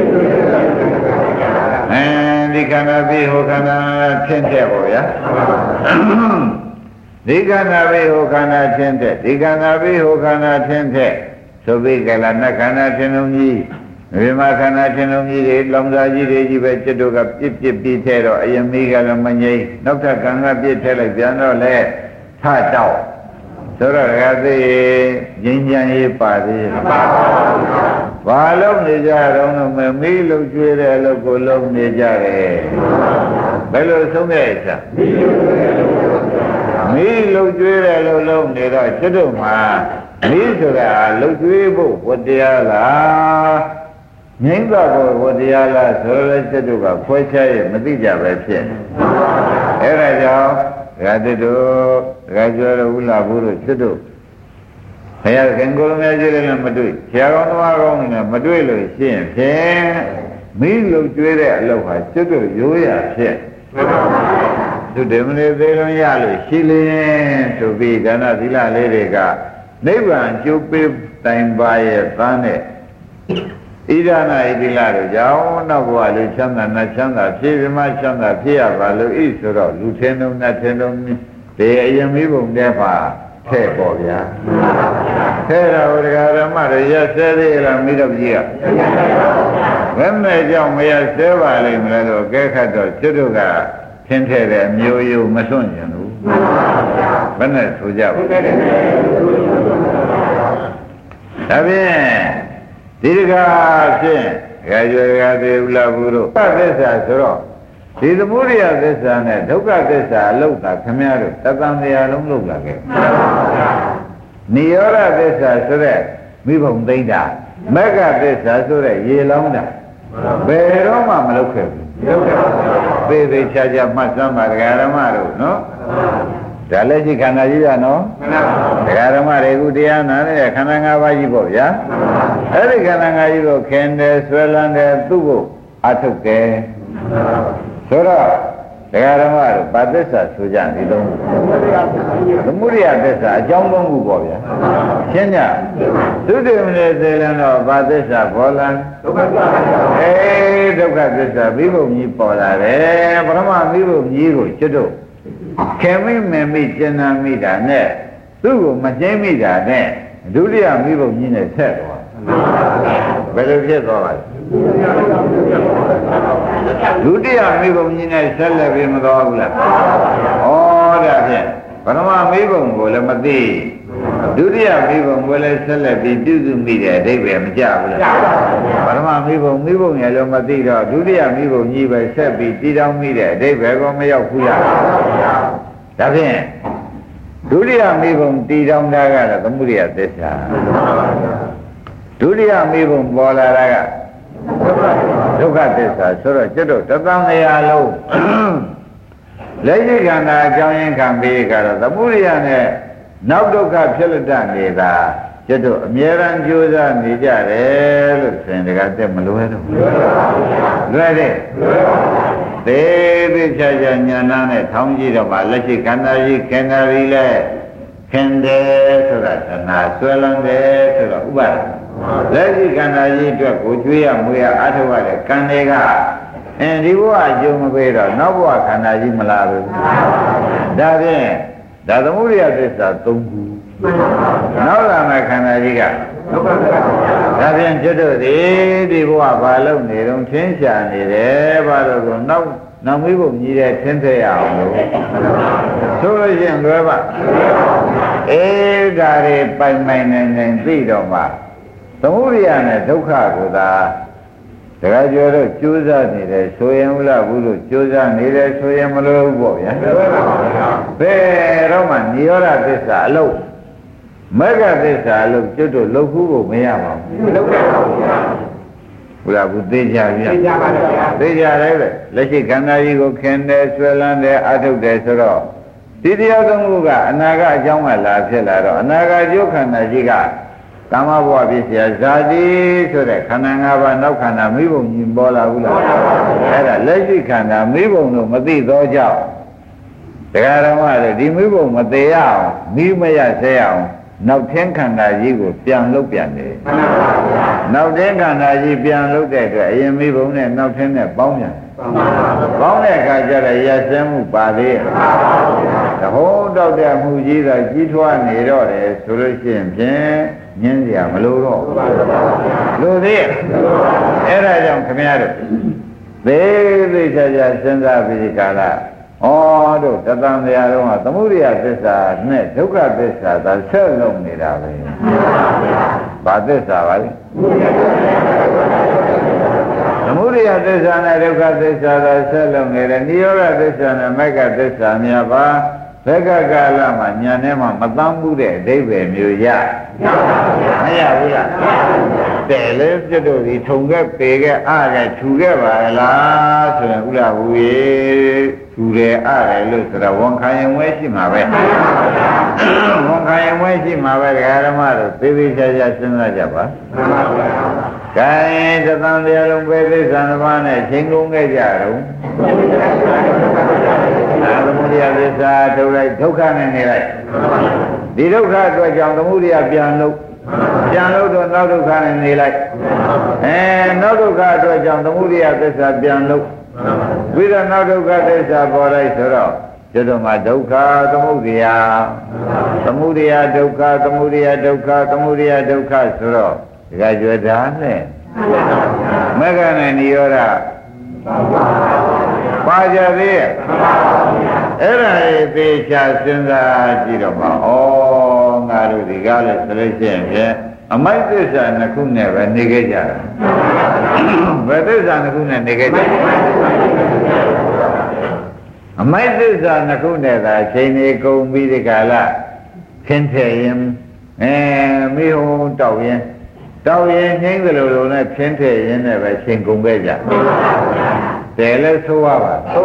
ဒီခန္ဓာပြီးဟိုခန္ဓာထင်းတဲ့ပေါ့ဗျာဒီခန္ဓာပြီးဟိုခန္ဓာထင်းတဲ့ဒီခန္ဓာပြီးဟိုခန္ဓာထင်းတဲ့ဆိုပြီးကြလားနတ်ခန္ဓာထင်းလုံးကြီးဝိမာခန္ဓာထင်းလုံးကြီးတွေလောင်စာကြီးတွေကြီးပဲจิตတို့ကပြစ်ပြီးထဲတော့အယမိကလည်းမငြိမ့်နောက်ထပ်ကံကပြစ်ထဲလိုက်ပြန်တော့လေထတောက်ဆိုတော့ကသိငြိမ်းချမ်းရေးပါသေးမပါပါဘူးဘာလုံးနေကြတော့မမီးလုံကျွေးတဲ့အလုပ်ကိုလုံးနေကြတယ်ဘယ်လိုဆုံးခဲ့ချက်မီးလုံကျွေးတဲ့အလုပ်လုံးနေတော့ကျွတ်တို့မှာမီးဆိုတာလုံကျွေးဖို့ဝတရားလားငြိမ်းသွားဖို့ဝတရားလားဆိုတော့ကျွတ်တို့ကခွဲခြားရမသိကြပဲဖြစ်အဲ့ဒါကြောင့်ဒကာတိတို့ဒကာကျော်တို့ဥလာဘူးတို့ကျွတ်တို့ဘုရားခင်ကိုလိုများကျလည်းမတွေ့ဆရာကောင်းသမားကောင်းနဲ့မတွေ့လို့ရှိရင်ဖြင့်မိလုံကျွေးတဲ့အလုပ်ဟာကျွတ်တို့ရိုးရဖြစ်သူတေမနေသေးလုံးရလို့ရှိလင်းဆိုပြီးဒါနသီလလေးတွေကနိဗ္ဗာန်ကျုပ်ပေးတိုင်ပါရဲ့သားနဲ့ဣဒနာဣတိလာတို့ကြောင့်နောက်ဘဝလူချမ်းသာနတ်ချမ်းသာဖြည့်ပြမချမ်းသာဖြစ်ရပါလို့ဤဆိုတော့လူထင်းလုံးနတ်ထင်းလုံးဒီအယံမိဘုံတဲ့ပါထဲ့ပေါ်ဗျာထဲ့တော့ဒကာဓမ္မတွေရက်ဆဲသေးလားမိတော့ကြီးကဘယ်မဲ့ကြောင့်မရက်ဆဲပါလိမ့်မလဲတော့ကဲခတ်တော့ကျွတ်တို့ကထင်းထဲတဲ့မျိုးရိုးမစွန့်ကျင်ဘူးဘယ်နဲ့ဆိုကြဘူးဒါဖြင့်ဒီတကားဖြင့်ဒကာကျွယ်ဒကာသေးဥလာဘူးတို့သစ္စာဆိုတော့ဒီသမုဒိယသစ္စာနဲ့ဒုက္ခသစ္စာအလုတ်တာခမည်းတော်တသံတရားလုံးလုတ်လာခဲ့နိရောဓသစ္စာဆိုတဲ့မိဘုံသိမ့်တာမဂ္ဂသစ္စာဆိုတဲ့ရေလောင်းတာဘယ်တော့မှမလုတ်ခဲ့ဘူးသေသေးချာချာမှတ်စမ်းပါဒကာဓမ္မတို့နော်ဒါလည်းရှိခန္ဓာကြီးရနော်ဒကာဓမ္မတွေခုတရားနာတဲ့ခန္ဓာ၅ပါးကြီးပေါ့ဗျာအဲ့ဒီခန္ဓာ၅ပါးကြီးကိုခင်တယ်ဆွဲလန်းတယ်သူ့ကိုအထုတ်တယ်ဆိုတော့ဒကာဓမ္မတို့ဗာသစ္စာဆိုကြဒီသုံးခုသမုဒိယသစ္စာအကြောင်းသုံးခုပေါ့ဗျာရှင်းကြသုတေမနေစေလံတော့ဗာသစ္စာပေါ်လာဒုက္ခသစ္စာဒုက္ခသစ္စာမိဘုံကြီးပေါ်လာတယ်ပရမမိဘုံကြီးကိုကျွတ်တို့ခင်မိမင်မိကျင်နာမိတာနဲ့သူ့ကိုမကျင်းမိတာနဲ့ဒုတိယမိဘုံကြီးနဲ့ဆက်သွားဘယ်လိုဖြစ်သွားပါလဲဒုတိယမိဘုံကြီးနဲ့ဆက်လက်ပြီးမသွားဘူးလားဩဒါဖြင့်ပထမမိဘုံကိုလည်းမသိဒုတိယမိဘုံကိုလည်းဆက်လက်ပြီးပြုစုမိတဲ့အဓိပ္ပာယ်မကြဘူးလားပထမမိဘုံရလည်းမသိတော့ဒုတိယမိဘုံကြီးပဲဆက်ပြီးတည်တောင်းမိတဲ့အဓိပ္ပာယ်ကိုမရောက်ဘူးလားဒါဖြင့်ဒုတိယမိဘုံတည်တောင်းတာကတော့သမုဒိယသစ္စာဒုတိယမိဘုံပေါ်လာတာကဒုက္ခသစ္စာဆိုတော့ကျွတ်တို့တသံတရားလုံးလက်ရှိခန္ဓာအကြောင်းရင်းခံပြီးကတော့သမုဒိယနဲ့နောက်ဒုက္ခဖြစ်လက်တနေတာကျွတ်တို့အမြဲတမ်းကြိုးစားနေကြတယ်လို့ဆိုရင်တကတက်မလွယ်တော့လွယ်တယ်သေးသေးချာချာညာနာနဲ့ထောင်းကြည့်တော့မှလက်ရှိခန္ဓာကြီးခင်တာကြီးလဲခင်တယ်ဆိုတာသနာဆွဲလန်းတယ်ဆိုတော့ဥပါဒလက်ရှိခန္ဓာကြီးအတွက်ကိုကျွေးရမွေးရအထောက်ရတဲ့ကံတွေကဒီဘဝအကျိုးမပေးတော့နောက်ဘဝခန္ဓာကြီးမလာဘူးဒါဖြင့်ဒါသမုဒိယသစ္စာ၃ခုနောက်လာမယ့်ခန္ဓာကြီးကဒါဖြင့်ကျွတ်တို့ဒီဘဝဘာလို့နေတော့ထင်းရှာနေတယ်ဘာလို့ဆိုနောက်မိဘကြီးတဲ့ထင်းထည့်ရအောင်လို့ဆိုလို့ရှိရင်လွယ်ပါဒါတွေပိုင်နိုင်သိတော့မှသမုဒိယနဲ့ဒုက္ခကိုသာတခါကျော်တော့ကြိုးစားနေတယ်ဆိုရင်ဥလားဘူးလို့ကြိုးစားနေတယ်ဆိုရင်မလို့ဘူးပေါ့ဗျာဘယ်တော့မှနိရောဓသစ္စာအလုံးမဂ္ဂသစ္စာအလုံးကျွတ်တို့လောက်ခုကိုမရပါဘူးလောက်ခဲ့ပါဘူးဘုရားဘုသိကြဗျာသိကြပါဗျာသိကြတယ်လေလက်ရှိခန္ဓာကြီးကိုခင်တယ်ဆွဲလန်းတယ်အထုတ်တယ်ဆိုတော့ဒီတရားသုံးခုကအနာဂတ်အကြောင်းကလာဖြစ်လာတော့အနာဂတ်ကျိုးခန္ဓာကြီးကကာမဘဝဖြစ်เสียဇာတိဆိုတဲ့ခန္ဓာ၅ပါးနောက်ခန္ဓာမိဘုံကြီးပေါ်လာဘူးလားအဲ့ဒါလက်ရှိခန္ဓာမိဘုံတို့မသိသောကြောင့်တရားဓမ္မတွေဒီမိဘုံမသေးရအောင်မိမရဆဲအောင်နောက်ထင်းခန္ဓာကြီးကိုပြန်လုပ်ပြန်တယ်နောက်ထင်းခန္ဓာကြီးပြန်လုပ်တဲ့အတွက်အရင်မိဘုံနဲ့နောက်ထင်းနဲ့ပေါင်းပြန်ပေါင်းတဲ့အခါကျတော့ရစဲမှုပါသေးရဲ့သဟောတောက်တဲ့မှုကြီးသာကြီးထွားနေတော့တယ်ဆိုလို့ရှိရင်ဖြင့်ညင်းစရာမလိုတော့လို့သေးရဲ့အဲ့ဒါကြောင့်ခင်ဗျားတို့သေးသေးချာချာစဉ်းစားပြီးကာလတို့တသံတရားတော်ကသမုဒိယသစ္စာနဲ့ဒုက္ခသစ္စာသာဆက်လုံးနေတာပဲဘာသစ္စာပါလဲသမုဒိယသစ္စာနဲ့ဒုက္ခသစ္စာသာဆက်လုံးနေတယ်နိရောဓသစ္စာနဲ့မဂ္ဂသစ္စာများပါဘက်ကကာလမှာညာထဲမှာမတမ်းမှုတဲ့အဓိပ္ပာယ်မျိုးရမရဘူးလားတဲ့လေပြတ်တို့ဒီထုံခဲ့ပေခဲ့အားခဲ့ထူခဲ့ပါလားဆိုရင်ဥလာဘူးရေထူတယ်အားတယ်လို့ဆိုတော့ဝန်ခံရင်ဝဲရှိမှာပဲဝန်ခံရင်ဝဲရှိမှာပဲဓမ္မတို့သေသေးချာချာစဉ်းစားကြပါကဲသံတရားလုံးပဲသစ္စာတစ်ပါးနဲ့ချိန်ကုန်ခဲ့ကြတော့သမုဒိယသစ္စာထုတ်လိုက်ဒုက္ခနဲ့နေလိုက်ဒီဒုက္ခအတွက်ကြောင့်သမုဒိယပြန်လို့ပြန်လို့တော့နောက်ဒုက္ခနဲ့နေလိုက်နောက်ဒုက္ခအတွက်ကြောင့်သမုဒိယသစ္စာပြန်လို့ပြီးတော့နောက်ဒုက္ခသစ္စာပေါ်လိုက်ဆိုတော့ကျွတ်မှာဒုက္ခသမုဒိယဒုက္ခသမုဒိယဒုက္ခသမုဒိယဒုက္ခဆိုတော့ဒီကကျွတ်တာနဲ့မဂ္ဂနဲ့နိရောဓပါကြသေးရဲ့အဲ့ဒါလေးသေချာစဉ်းစားကြည့်တော့မှဩငါတို့ဒီကားလဲဆိုလို့ရှိရင်ဖြင့်အမိုက်သစ္စာနှစ်ခုနဲ့ပဲနေခဲ့ကြတာဘယ်သစ္စာနှစ်ခုနဲ့နေခဲ့ကြအမိုက်သစ္စာနှစ်ခုနဲ့သာအချိန်ကြီးကုန်ပြီးဒီကာလခင်းထည့်ရင်မိဟုံတောက်ရင်နှိမ့်သလိုလိုနဲ့ခင်းထည့်ရင်လည်းပဲချိန်ကုန်ခဲ့ကြတယ်လဲဆိုရပါကဲ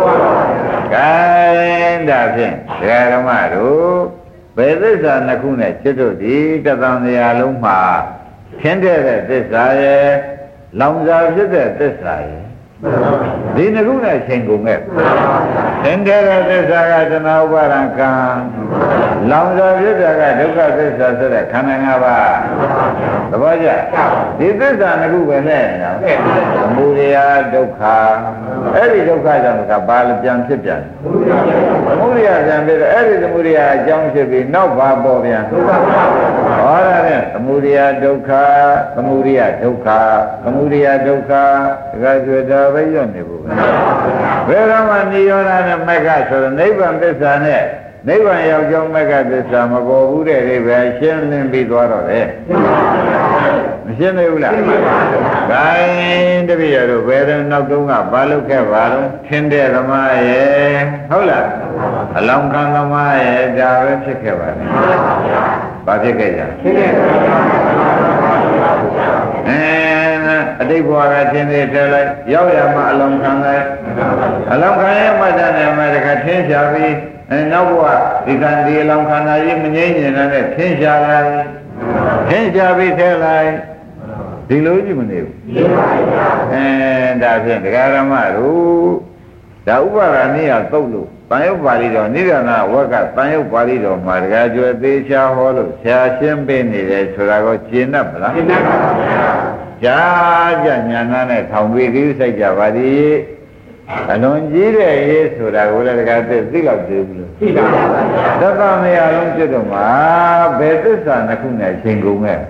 ဒါဖြင့်ဒကာဓမ္မတို့ဘယ်သစ္စာနှစ်ခုနဲ့จิตတို့ဒီတသံတရားလုံးမှာခင်းတဲ့သစ္စာရဲ့လောင်စာဖြစ်တဲ့သစ္စာရဲ့ဒီနှစ်ခုနဲ့ချိန်ကုန်ခဲ့ခင်းတဲ့သစ္စာကတဏှာဥပါဒံကံလောင်စာဖြစ်တဲ့ကဒုက္ခသစ္စာဆိုတဲ့ခန္ဓာ၅ပါးသဘောကျဒီသစ္စာနှစ်ခုပဲနဲ့နော်သမုဒယဒုက္ခအဲ့ဒီဒုက္ခကြောင့်ကဘာလဲပြန်ဖြစ်ပြန်သမုဒယပြန်ပြီးတော့အဲ့ဒီသမုဒယအကြောင်းဖြစ်ပြီးနောက်ဘာပေါ်ပြန်ဟောရတဲ့သမုဒယဒုက္ခသမုဒယဒုက္ခသမုဒယဒုက္ခတခါကျွတာပဲရွတ်နေဘူးဘယ်တော့မှနိရောဓနဲ့မဂ္ဂဆိုတော့နိဗ္ဗာန်သစ္စာနဲ့နိဗ္ဗာန်ရောက်ကြောင်းမဂ္ဂသစ္စာမပေါ်ဘူးတဲ့အိဗယ်ရှင်းလင်းပြီးသွားတော့လေမရှင်းသေးဘူးလားဂိုင်းတပည့်ရတို့ဘယ်တော့နောက်တုန်းကဘာလုပ်ခဲ့ပါတော့ထင်းတဲ့သမားရဲ့ဟုတ်လားအလောင်းခံသမားရဲ့ဒါပဲဖြစ်ခဲ့ပါလေဘာဖြစ်ခဲ့ကြအတိတ်ဘဝကထင်းသေးထဲလိုက်ရောက်ရမှအလောင်းခံလိုက်အလောင်းခံရဲ့မှတ်တယ်မှာတခါထင်းချပြီးနောက်ဘဝဒီကံဒီအလောင်းခန္ဓာကြီးမငြိမ့်ညင်တဲ့ထင်းရှာလိုက်ထင်းရှာပြီးထဲလိုက်ဒီလိုကြည့်မနေဘူးဒါဖြင့်ဒကာရမတို့ဒါဥပါဒာနိယသုတ်လို့တန်ရုပ်ပါဠိတော်နိဒာနဝက်ကတန်ရုပ်ပါဠိတော်မှာဒကာကျွယ်သေးချာဟောလို့ဆရာရှင်းပေးနေတယ်ဆိုတာကိုရှင်းတတ်မလားရှင်းတတ်ပါဗျာကြာကြညာနာနဲ့ထောင်ပြီးကိစ္စကြပါသည်အလွန်ကြီးတဲ့ရေးဆိုတာကိုလည်းတခါသိလောက်သေးဘူးလို့သိပါပါဘုရားသတ္တမယလုံးဖြစ်တော့မှာဘယ်သစ္စာနှစ်ခုနဲ့ချိန်ကုန်မဲ့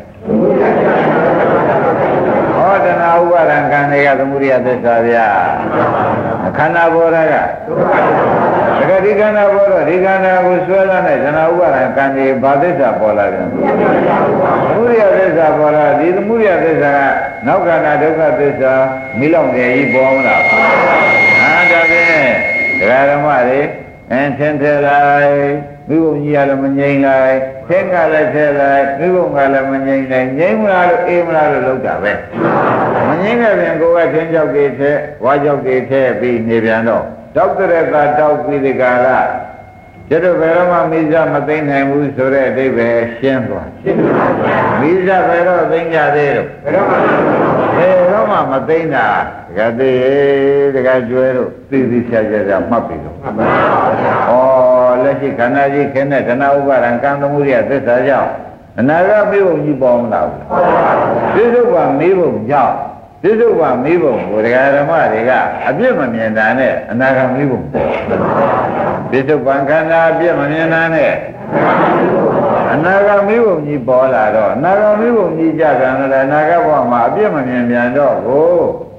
ဟောတနာဥပါဒံကံတွေကသမုဒိယသစ္စာဗျာခန္ဓာဘောဓကတကယ်ဒီခန္ဓာဘောတော့ဒီခန္ဓာကိုဆွဲလာတဲ့တနာဥပါဒံကံတွေဘာသစ္စာပေါ်လာတယ်သမုဒိယသစ္စာပေါ်လာဒီသမုဒိယသစ္စာကနောက်ခန္ဓာဒုက္ခသစ္စာမိလောင်တယ်ကြီးပေါ်မလားဒါဖြင့်ဒကာဓမ္မတွေထင်းထဲလိုက်မိဘကြီးကလည်းမငြိမ့်လိုက်ထင်းကလည်းထဲလိုက်မိဘကလည်းမငြိမ့်လိုက်ငြိမ့်မလားလို့အေးမလားလို့လုပ်တာပဲမငြိမ့်တဲ့ပြင်ကိုယ်ကထင်းကြောက်တွေထဲဝါကြောက်တွေထဲပြီးနေပြန်တော့တောက်တဲ့ကတောက်ပြီးဒီကလာကျတော့ဘယ်တော့မှမိစ္ဆမသိမ့်နိုင်ဘူးဆိုတဲ့အဓိပ္ပာယ်ရှင်းသွားရှင်းပါဗျာမိစ္ဆဘယ်တော့သိမ့်ကြသေးတော့ဘယ်တော့မှမသိမ့်တာတကယ်သေးတကယ်ကျွဲတို့သိသိချာချာမှတ်ပြီတော့မှန်ပါဗျာဩလက်ရှိခန္ဓာကြီးခင်းတဲ့ဓနဥပါဒံကံသမှုရိယသစ္စာကြောင့်အနာဂတ်မေဘုံကြီးပေါ်မလာဘူးပြစ္ဆုတ်ကမေဘုံကြောင့်ပြစ္ဆုတ်ကမေဘုံကိုဒကာဓမ္မတွေကအပြစ်မမြင်တာနဲ့အနာဂတ်မေဘုံပေါ်ပြစ္ဆုတ်ပံခန္ဓာအပြစ်မမြင်တာနဲ့အနာဂတ်မေဘုံကြီးပေါ်လာတော့အနာဂတ်မေဘုံကြီးကြတယ်အနာဂတ်ဘဝမှာအပြစ်မမြင်ပြန်တော့ကို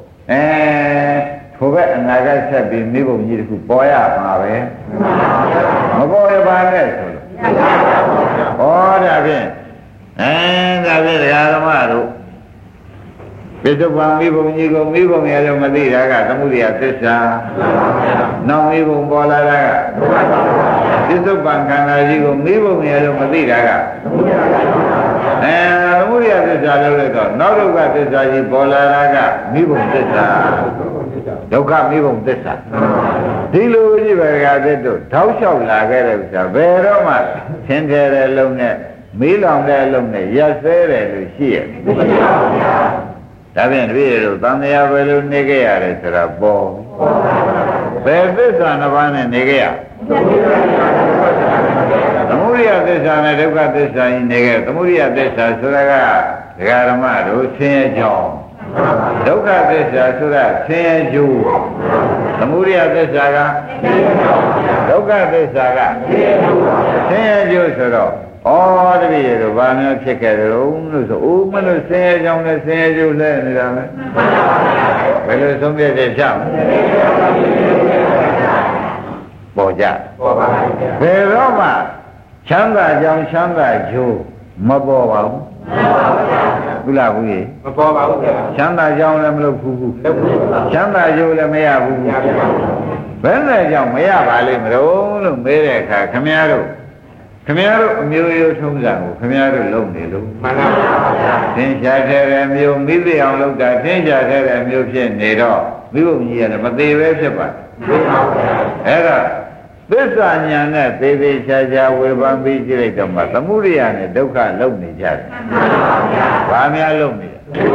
ထိုဘက်အနာဂတ်ဆက်ပြီးမေဘုံကြီးတခုပေါ်ရမှာပဲမပေါ်ရပါနဲ့ဆိုလို့ဟောဒါဖြင့်ဒါဖြင့်ဒကာဓမ္မတို့ပိဿပံမိဘုံကြီးကိုမိဘုံရလို့မသိတာကသမုဒိယသစ္စာနောက်မိဘုံပေါ်လာတာကပိဿပံခန္ဓာကြီးကိုမိဘုံရလို့မသိတာကသမုဒိယသစ္စာလို့လည်းတော့နောက်ဒုက္ခသစ္စာကြီးပေါ်လာတာကမိဘုံသစ္စာဒုက္ခမိဘုံသစ္စာဒီလိုကြီးပဲကတဲ့တို့ထောက်လျှောက်လာခဲ့တဲ့ဥစ္စာဘယ်တော့မှသင်တယ်တဲ့လုံးနဲ့မေးလောင်တဲ့လုံးနဲ့ရက်စဲတယ်လို့ရှိရဲ့ဒါဖြင့်တပည့်တို့သံဃာပဲလို့နေခဲ့ရတယ်ဆိုတာပေါ်ဘယ်သစ္စာနှစ်ပါးနဲ့နေခဲ့ရသမုဒဒိယသစ္စာနဲ့ဒုက္ခသစ္စာကြီးနေခဲ့သမုဒိယသစ္စာဆိုတာကဒကာဓမ္မတို့ဆင်းရဲကြောင်းဒုက္ခသစ္စာဆိုတာဆင်းရဲကျိုးသမုဒိယသစ္စာကဒုက္ခသစ္စာကဆင်းရဲကျိုးဆိုတော့ဩတပည့်တို့ဘာများဖြစ်ခဲ့တယ်လို့ဆိုဦးမလို့ဆင်းရဲကြောင်းနဲ့ဆင်းရဲကျိုးလဲနေတာပဲဘယ်လိုဆုံးဖြတ်ချက်ချပေါ်ကြပေါ်ပါဘယ်တော့မှချမ်းသာကြောင်းချမ်းသာကျိုးမပေါ်ပါဘူးဘူးလားဘူးကြီးမပေါ်ပါဘူးချမ်းသာကြောင်းလည်းမလုပ်ဘူးချမ်းသာကျိုးလည်းမရဘူးဘယ်နဲ့ကြောင့်မရပါလိမ့်မလို့မေးတဲ့အခါခမည်းတော်အမျိုးရိုးထုံးစံကိုခမည်းတော်လုပ်နေလို့မှန်ပါဗျာသင်ရှားတဲ့မျိုးမိသိအောင်လုပ်တာသင်ရှားတဲ့မျိုးဖြစ်နေတော့မိဘကြီးရတယ်မသေးပဲဖြစ်ပါတယ်မှန်ပါဗျာအဲ့ဒါသစ္စာဉာဏ်နဲ့သေသေးချာချာဝေဖန်ပြီးကြည့်လိုက်တော့မှသမုဒိယနဲ့ဒုက္ခလုံနေကြတယ်မှန်ပါဗျာဘာများလုံနေ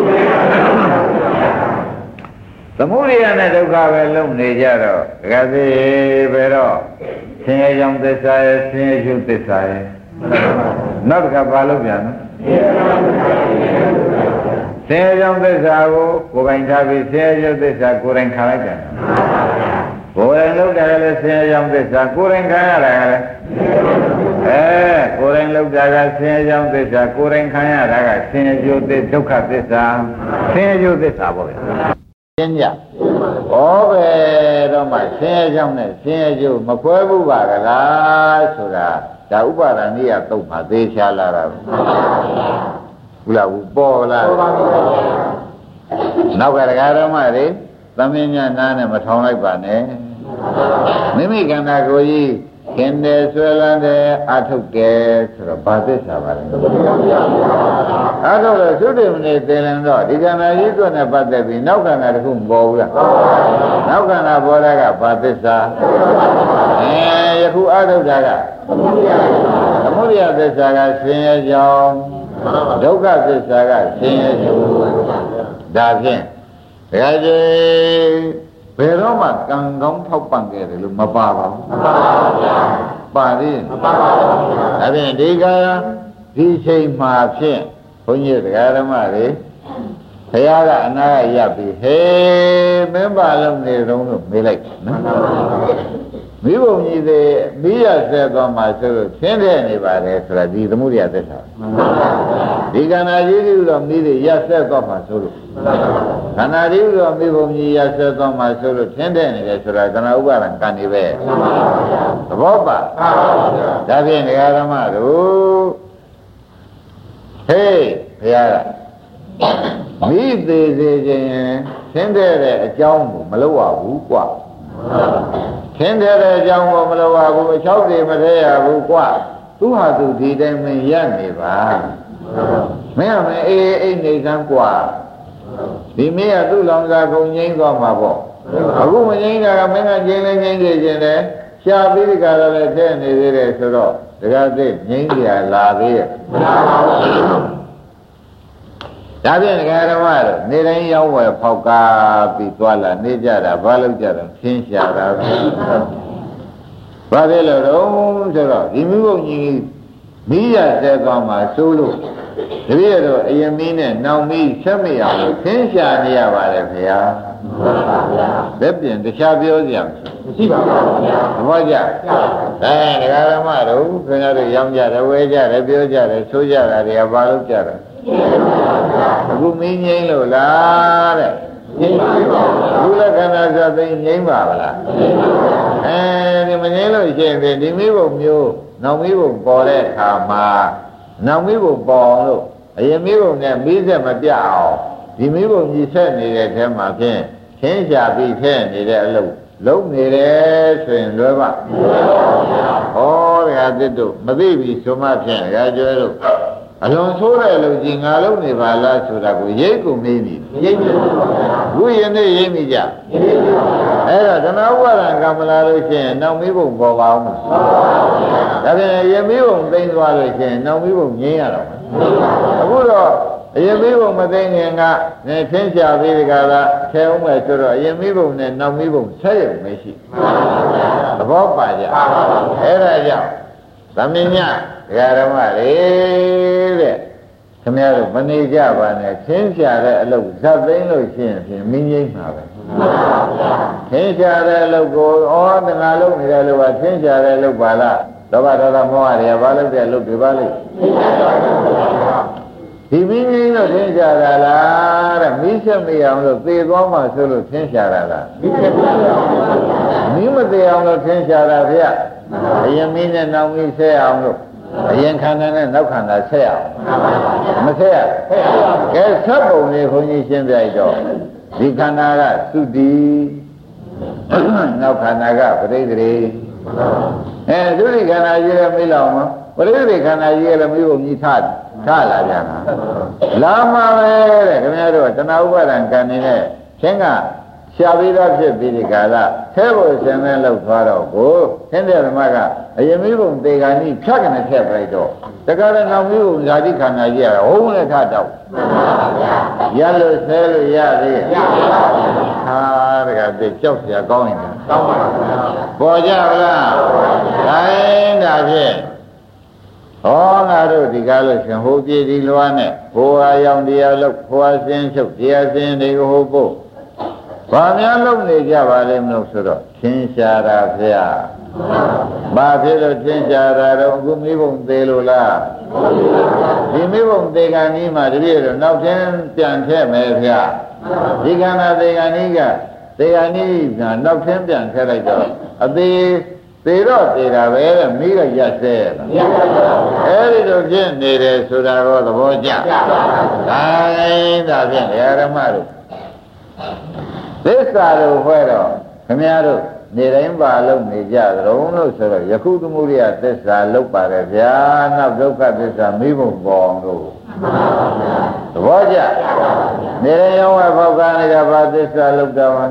သမုဒိယနဲ့ဒုက္ခပဲလုံနေကြတော့ဒကာသေးပဲတော့ဆင်းရဲကြောင့်သစ္စာရဲ့ဆင်းရဲကျုပ်သစ္စာရဲ့နောက်တစ်ခါဘာလို့ပြန်လဲဆင်းရဲကြောင့်သစ္စာကိုကိုယ်ပိုင်ထားပြီးဆင်းရဲကျုပ်သစ္စာကိုယ်တိုင်ခံလိုက်တယ်ကိုယ်တိုင်လုပ်တယ်လည်းဆင်းရဲကြောင့်သစ္စာကိုယ်တိုင်ခံရတယ်လေကိုယ်တိုင်လုပ်တာကဆင်းရဲကြောင့်သစ္စာကိုယ်တိုင်ခံရတာကဆင်းရဲကျုပ်ဒုက္ခသစ္စာဆင်းရဲကျုပ်သစ္စာပေါ့ဗျာရှင်းကြဩပဲတော့မှဆင်းရဲကြောင့်နဲ့ဆင်းရဲကျိုးမခွဲဘူးပါကလားဆိုတာဒါဥပါဒဏ်ကြီးကတုတ်မှသေးချာလာတာဘူးလားဘူးပေါ်လာနောက်ကတရားဓမ္မတွေသမင်းများနားနဲ့မထောင်လိုက်ပါနဲ့မိမိခန္ဓာကိုယ်ကြီးခင်တယ်ဆွဲလန်းတယ်အထုတ်တယ်ဆိုတော့ဘာသစ္စာပါလဲအထုတ်လို့သုတေမနေသင်လင်တော့ဒီခန္ဓာကြီးကိုနဲ့ပတ်သက်ပြီးနောက်ခန္ဓာတစ်ခုမပေါ်ဘူးလားနောက်ခန္ဓာပေါ်တာကဘာသစ္စာယခုအထုတ်တာကသမုဒိယသစ္စာကဆင်းရဲကြောင်းဒုက္ခသစ္စာကဆင်းရဲကျိုးဒါဖြင့်ဒကာကြီးဘယ်တော့မှကံကောင်းထောက်ပံ့ခဲ့တယ်လို့မပါပါဘူးမပါပါဘူးပါသေးမပါပါဘူးဒါဖြင့်ဒီကဒီချိန်မှာဖြင့်ဘုန်းကြီးတရားဓမ္မတွေဘုရားကအနာကရပ်ပြီးဟေးမင်းပါလုံးနေတုံးလို့မေးလိုက်နော်မိဘုံကြီးတွေမိရဆက်သွားမှဆိုလို့ဆင်းရဲနေပါတယ်ဆိုတာဒီသမုဒိယသစ္စာဒီကဏ္ဍကြီးကတော့မိတွေရဆက်သွားမှဆိုလို့ခန္ဓာကြီးကတော့မိဘုံကြီးရဆက်သွားမှဆိုလို့ဆင်းရဲနေတယ်ဆိုတာကဏ္ဍဥပါဒံကံနေပဲသဘောပါဒါဖြင့်ဒကာဓမ္မတို့ဟေးဘုရားကမိသေးသေးချင်းဆင်းရဲတဲ့အကြောင်းကိုမလုပ်ရဘူးကွာခင်းတဲ့အကြောင်းကိုမလိုပါဘူးအချောက်တွေမထဲရဘူးကွာသူဟာသူဒီတိုင်းမင်းရနေပါမင်းကမင်းအိနေစမ်းကွာဒီမင်းကသူ့လောင်စာကုန်ငိမ့်သွားမှာပေါ့အခုမငိမ့်တာကမင်းကငိမ့်လဲငိမ့်နေခြင်းတယ်ရှားပြီးဒီကရလည်းထဲနေသေးတယ်ဆိုတော့တကယ်သိငိမ့်ကြလာသေးရဲ့ဒါဖြင့်ဒကာဓမ္မတို့နေတိုင်းရောက်ဝယ်ဖောက်ကားပြီးသွားလာနေကြတာဘာလို့ကြတော့သင်ရှာတာပဲဘာဖြစ်လို့တော့ဆိုတော့ဒီမိဘကြီးမိရဆဲသွားမှစိုးလို့တပည့်တော်အယမင်းနဲ့နောင်မီးဆက်မရအောင်သင်ရှာနေရပါတယ်ခင်ဗျာလက်ပြင်တခြားပြောစရာမရှိပါဘူးဗျာသဘောကျဒကာဓမ္မတို့ခင်ဗျားတို့ရောင်းကြတယ်ဝဲကြတယ်ပြောကြတယ်ဆိုကြတာတွေကဘာလို့ကြတာအခုမင်းငိမ့်လို့လားတဲ့ငိမ့်ပါဘူးဘုလက္ခဏာဆိုသိငိမ့်ပါဗလားဒီမငိမ့်လို့ရှိရင်ဒီမိဘမျိုးနောက်မိဘပေါ်တဲ့အခါမှာနောက်မိဘပေါ်အောင်လို့အရင်မိဘနဲ့မိဆက်မပြအောင်ဒီမိဘကြီးဆက်နေတဲ့ထဲမှာဖြင့်ခင်းချပြီးထဲနေတဲ့အလုပ်လုံးနေတယ်ဆိုရင်လွယ်ပါဟောတရားသစ်တို့မသိပြီဆိုမှဖြင့်ဒကာကျွဲတို့အလွန်ဆိုးတဲ့လူကြီးငါလုံးနေပါလားဆိုတာကိုရိတ်ကိုမေးပြီရိတ်ပြီခုယနေ့ရိတ်မိကြအဲ့တော့ဓမ္မဥပါဒံကံမလာလို့ရှိရင်နောက်မိဘုံပေါ်ပါအောင်ဒါဖြင့်ယမိဘုံသိမ့်သွားလို့ရှိရင်နောက်မိဘုံငြင်းရတော့အခုတော့အယမိဘုံမသိခင်ကနေထင်းချပြီးဒီကလာထဲအောင်မဲ့ဆိုတော့အယမိဘုံနဲ့နောက်မိဘုံဆက်ရုံမရှိသဘောပါကြအဲ့ဒါကြောင့်သမင်းညဓမ္မတွေတဲ့ခင်ဗျားတို့မနေကြပါနဲ့သင်ရှာတဲ့အလုပ်ဇတ်သိမ်းလို့ရှိရင်ဖြင့်မင်းကြီးမှာပဲသင်ရှာတဲ့အလုပ်ကိုတဏှာလုပ်နေတယ်လို့ကသင်ရှာတဲ့အလုပ်ပါလားလောဘဒေါသမောဟတွေကဘာလုပ်တဲ့အလုပ်တွေပါလိမ့်ဒီမင်းကြီးတို့သင်ရှာတာလားတဲ့မိဆက်မရအောင်လို့သေသွားမှဆိုလို့သင်ရှာတာလားမင်းမသေးအောင်လို့သင်ရှာတာဗျအရင်မင်းနဲ့နောက်မင်းဆက်အောင်လို့အရင်ခန္ဓာနဲ့နောက်ခန္ဓာဆက်အောင်မဆက်ရကဲဆက်ပုံလေးခွန်ကြီးရှင်းပြတော့ဒီခန္ဓာကသုတိနောက်ခန္ဓာကပရိသေဒုတိခန္ဓာကြီးလည်းမေးလောက်မှာပရိသေခန္ဓာကြီးလည်းမေးဖို့မြည်ထားလာကြတာလာမှာပဲတဲ့ခင်ဗျားတို့တဏှာဥပါဒံကံနေတဲ့ချင်းကရှားပြီးသားဖြစ်ပြီးဒီကာလဆဲဖို့ဆင်းမဲလောက်သွားတော့ကိုသင်တဲ့ဓမ္မကအယမိဘုံတေဂာနိဖြတ်ကနေထည့်ပြလိုက်တော့တကားလည်းနောက်မိဘုံဇာတိခန္ဓာကြီးရဟုတ်လည်းထတော့ရလို့ဆဲလို့ရသေးဟာတကားသိကြောက်เสียကောင်းရင်ကောင်းပါပေါ်ကြဗလားတိုင်းဒါဖြင့်ဟောငါတို့ဒီကားလို့ရှင်ဟိုပြေဒီလွားနဲ့ဟိုဟာရောင်တရားလို့ဟိုဟာစင်းချုပ်တရားစင်းတွေကိုဟိုပို့ဘာများလုပ်နေကြပါလဲမလို့ဆိုတော့သင်ရှားတာဖေ။ဘာဖြစ်လို့သင်ရှားတာတော့အခုမိဘုံသေးလို့လား။ဒီမိဘုံသေးကံကြီးမှတပြည့်တော့နောက်ထင်းပြန်ထည့်မယ်ဖေ။ဒီကံနာသေးကံကြီးကသေးကံကြီးကနောက်ထင်းပြန်ထည့်လိုက်တော့အသေးသေတော့သေတာပဲတဲ့မိကရက်ဆဲအဲဒီလိုဖြစ်နေတယ်ဆိုတာတော့သဘောကျ။ဒါဖြင့်ဓမ္မတို့သစ္စာလို့ဟဲ့တော့ခင်ဗျားတို့နေတိုင်းပါလုံးနေကြသရုံလို့ဆိုတော့ယခုသမုဒိယသစ္စာလောက်ပါတယ်ဗျာနောက်ဒုက္ခသစ္စာမိဘုံပေါ်အောင်လို့သဘောကျနေတိုင်းရောဝဖောက်ကားနေတာဘာသစ္စာလောက်တော့ဟာ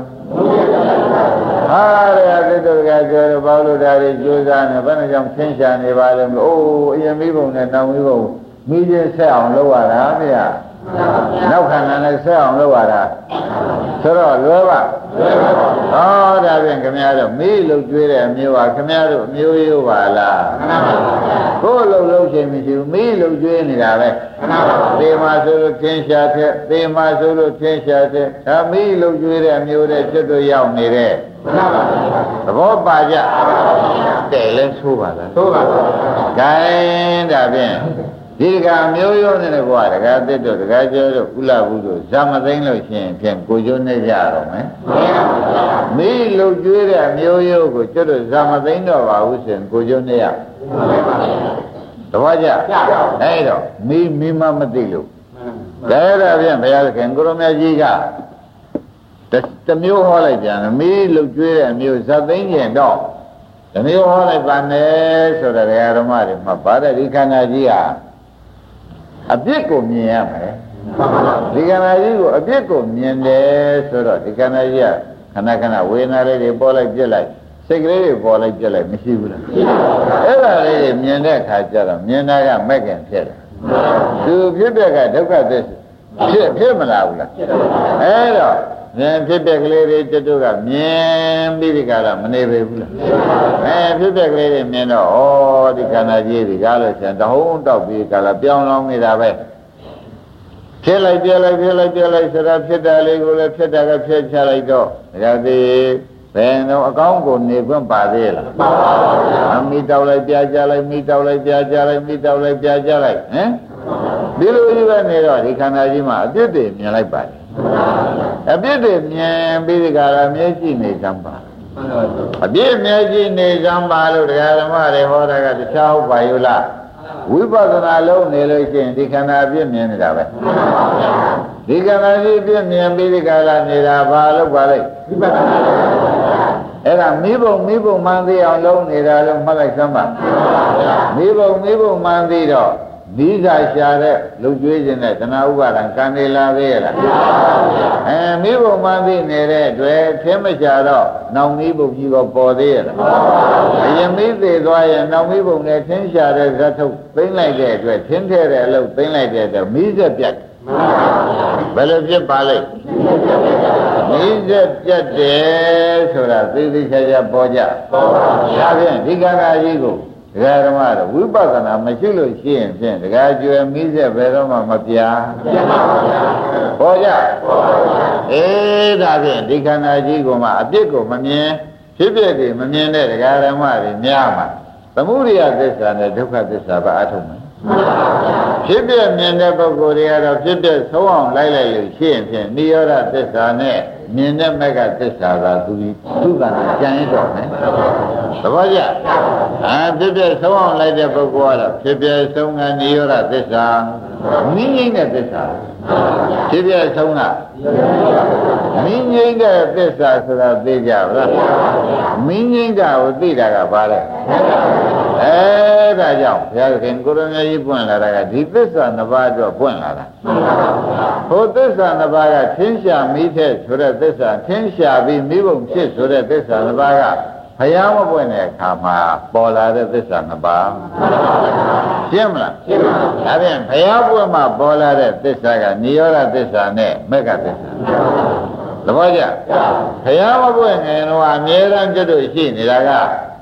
ရသစ္စာကပြောတော့ဘာလို့ဒါတွေကြိုးစားနေဘယ်နှကြောင့်သင်္ချာနေပါလဲမလို့အိုးအရင်မိဘုံနဲ့နောက်မိဘုံမိချင်းဆက်အောင်လုပ်ရတာဗျာနောက်ခန္ဓာနဲ့ဆက်အောင်လုပ်ရတာဆိုတော့လွယ်ပါဟောဒါဖြင့်ခင်ဗျားတို့မိလုတ်ကျွေးတဲ့အမျိုးဟာခင်ဗျားတို့အမျိုးရိုးပါလားကိုယ်လုံးချိန်မရှိဘူးမိလုတ်ကျွေးနေတာပဲသေမာဆိုလို့သင်္ချာထက်သေမာဆိုလို့သင်္ချာထက်ဒါမိလုတ်ကျွေးတဲ့အမျိုးတဲ့ကျွတ်တို့ရောက်နေတဲ့သဘောပါကြတဲ့လဲဆိုးပါလားဆိုးပါဘူးဂိုင်းဒါဖြင့်ဒီကမျိုးရိုးနေတဲ့ဘုရားတကားတစ်တို့တကားကျော်တို့ကုလဘူးတို့ဇမသိမ့်လို့ရှိရင်ဖြင့်ကိုကျိုးနေကြတော့မယ်မိလုတ်ကျွေးတဲ့မျိုးရိုးကိုကျွတ်တို့ဇမသိမ့်တော့ပါဘူးဆိုရင်ကိုကျိုးနေရတပည့်ကြအဲ့တော့မိမမသိလို့ဒါဖြင့်ဘုရားခင်ကိုရမကြီးကတမျိုးဟောလိုက်ပြန်မိလုတ်ကျွေးတဲ့မျိုးဇသိမ့်ကျင်တော့တမျိုးဟောလိုက်ပါနဲ့ဆိုတော့ဓမ္မတွေမှာဗာတဲ့ဒီခန္ဓာကြီးဟာအပြစ်ကိုမြင်ရမယ်ဒီခန္ဓာကြီးကိုအပြစ်ကိုမြင်တယ်ဆိုတော့ဒီခန္ဓာကြီးကခဏခဏဝေဒနာလေးတွေပေါ်လိုက်ပြက်လိုက်စိတ်ကလေးတွေပေါ်လိုက်ပြက်လိုက်မရှိဘူးလားအဲ့ဒါလေးတွေမြင်တဲ့အခါကျတော့မြင်တာကမဲ့ခင်ဖြစ်တယ်သူဖြစ်တဲ့ကဒုက္ခသစ္စာဖြစ်မလာဘူးလားအဲ့တော့ဉာဏ်ဖြစ်တဲ့ကလေးတွေကျွတ်ကမြင်ပြီးဒီကလာမနေပေဘူးလားဖြစ်တဲ့ကလေးတွေမြင်တော့ဩဒီခန္ဓာကြီးဒီကားလို့ဆိုရင်တဟုံးတောက်ပြီးကလာပြောင်းလောင်းနေတာပဲဖြစ်လိုက်ပြလိုက်ဆိုတာဖြစ်တာလေးကိုလည်းဖြစ်တာကဖြစ်ချလိုက်တော့ဒါသေးဘယ်တော့အကောင်းကိုနေခွင့်ပါသေးလားပါပါဘူးမိတောက်လိုက်ပြာကြလိုက်မိတောက်လိုက်ပြာကြလိုက်မိတောက်လိုက်ပြာကြလိုက်ဒီလိုကြီးပဲနေတော့ဒီခန္ဓာကြီးမှာအပြစ်တွေမြင်လိုက်ပါတယ်အပြစ်တွေမြင်ပြီးဒီကရာမျက်ကြည့်နေကြပါအပြစ်မျက်ကြည့်နေကြပါလို့တရားဓမ္မတွေဟောတာကတခြားဟုတ်ပါюуလားဝိပဿနာလုံးနေလို့ရှိရင်ဒီခန္ဓာအပြစ်မြင်နေတာပဲဒီခန္ဓာကြီးအပြစ်မြင်ပြီးဒီကရာနေတာဘာလို့ပါလဲဝိပဿနာအဲ့ဒါမိဘုံမှန်သိအောင်လုံးနေတာလို့မှတ်လိုက်စမ်းပါမိဘုံမှန်သိတော့ဒီစာရှာတဲ့လူကျွေးခြင်းနဲ့တဏှာဥပါဒံကံနေလာသေးရလားမိဘုံမှန်သိနေတဲ့အတွက်ထင်းမရှာတော့နောင်မိဘုံကြီးကပေါ်သေးရလားအရင်မိသေးသွားရင်နောင်မိဘုံနဲ့ထင်းရှာတဲ့ဇတ်ထုတ်သိမ့်လိုက်တဲ့အတွက်ထင်းထဲတဲ့အလုပ်သိမ့်လိုက်တဲ့အတွက်မိစက်ပြတ်ဘယ်လိုဖြစ်ပါလိမ့်မိစက်ပြတ်တယ်ဆိုတာသိသိချာချာပေါ်ကြဒါဖြင့်ဒီကံကြီးကိုဒကာဓမ္မတို့ဝိပဿနာမရှိလို့ရှိရင်ဖြင့်ဒကာကျွယ်မိစေဘယ်တော့မှမပြာဟောကြဒါဖြင့်ဒီခန္ဓာကြီးကမှအပြစ်ကိုမမြင်ဖြစ်ဖြစ်တွေမမြင်တဲ့ဒကာဓမ္မတွေများမှာသမုဒိယသစ္စာနဲ့ဒုက္ခသစ္စာဘာအထုံးမယ်ဖြစ်ဖြစ်မြင်တဲ့ပုဂ္ဂိုလ်တွေကတော့ဖြစ်ဖြစ်ဆုံးအောင်လိုက်လို့ရှိရင်ဖြင့်နိရောဓသစ္စာနဲ့မြင်တဲ့မက္ခသစ္စာကသူကကြံရတော့မယ်သဘောကျဖြစ်ဖြစ်ဆုံးအောင်လိုက်တဲ့ပုဂ္ဂိုလ်ကတော့ဖြစ်ဖြစ်ဆုံးကနိရောဓသစ္စာမြင်ငိမ့်တဲ့သစ္စာဖြစ်ဖြစ်ဆုံးကမြင်ငိမ့်တဲ့သစ္စာဆိုတာသိကြပါလားမြင်ငိမ့်တာကိုသိတာကဘာလဲဒါကြောင့်ဘုရားခင်ကိုရမကြီးပွင့်လာတာကဒီသစ္စာနှစ်ပါးအတွက်ပွင့်လာတာဟိုသစ္စာနှစ်ပါးကထင်းရှာမိတဲ့ဆိုတဲ့သစ္စာထင်းရှာပြီးမိဘုံဖြစ်ဆိုတဲ့သစ္စာနှစ်ပါးကဘုရားမပွင့်တဲ့အခါမှာပေါ်လာတဲ့သစ္စာနှစ်ပါးရှင်းမလားရှင်းပါဘူးဒါဖြင့်ဘုရားပွင့်မှပေါ်လာတဲ့သစ္စာကနိရောဓသစ္စာနဲ့မေဃသစ္စာသဘောကျဘုရားမပွင့်ငယ်တော့အမြဲတမ်းကျွတ်လို့ရှိနေတာက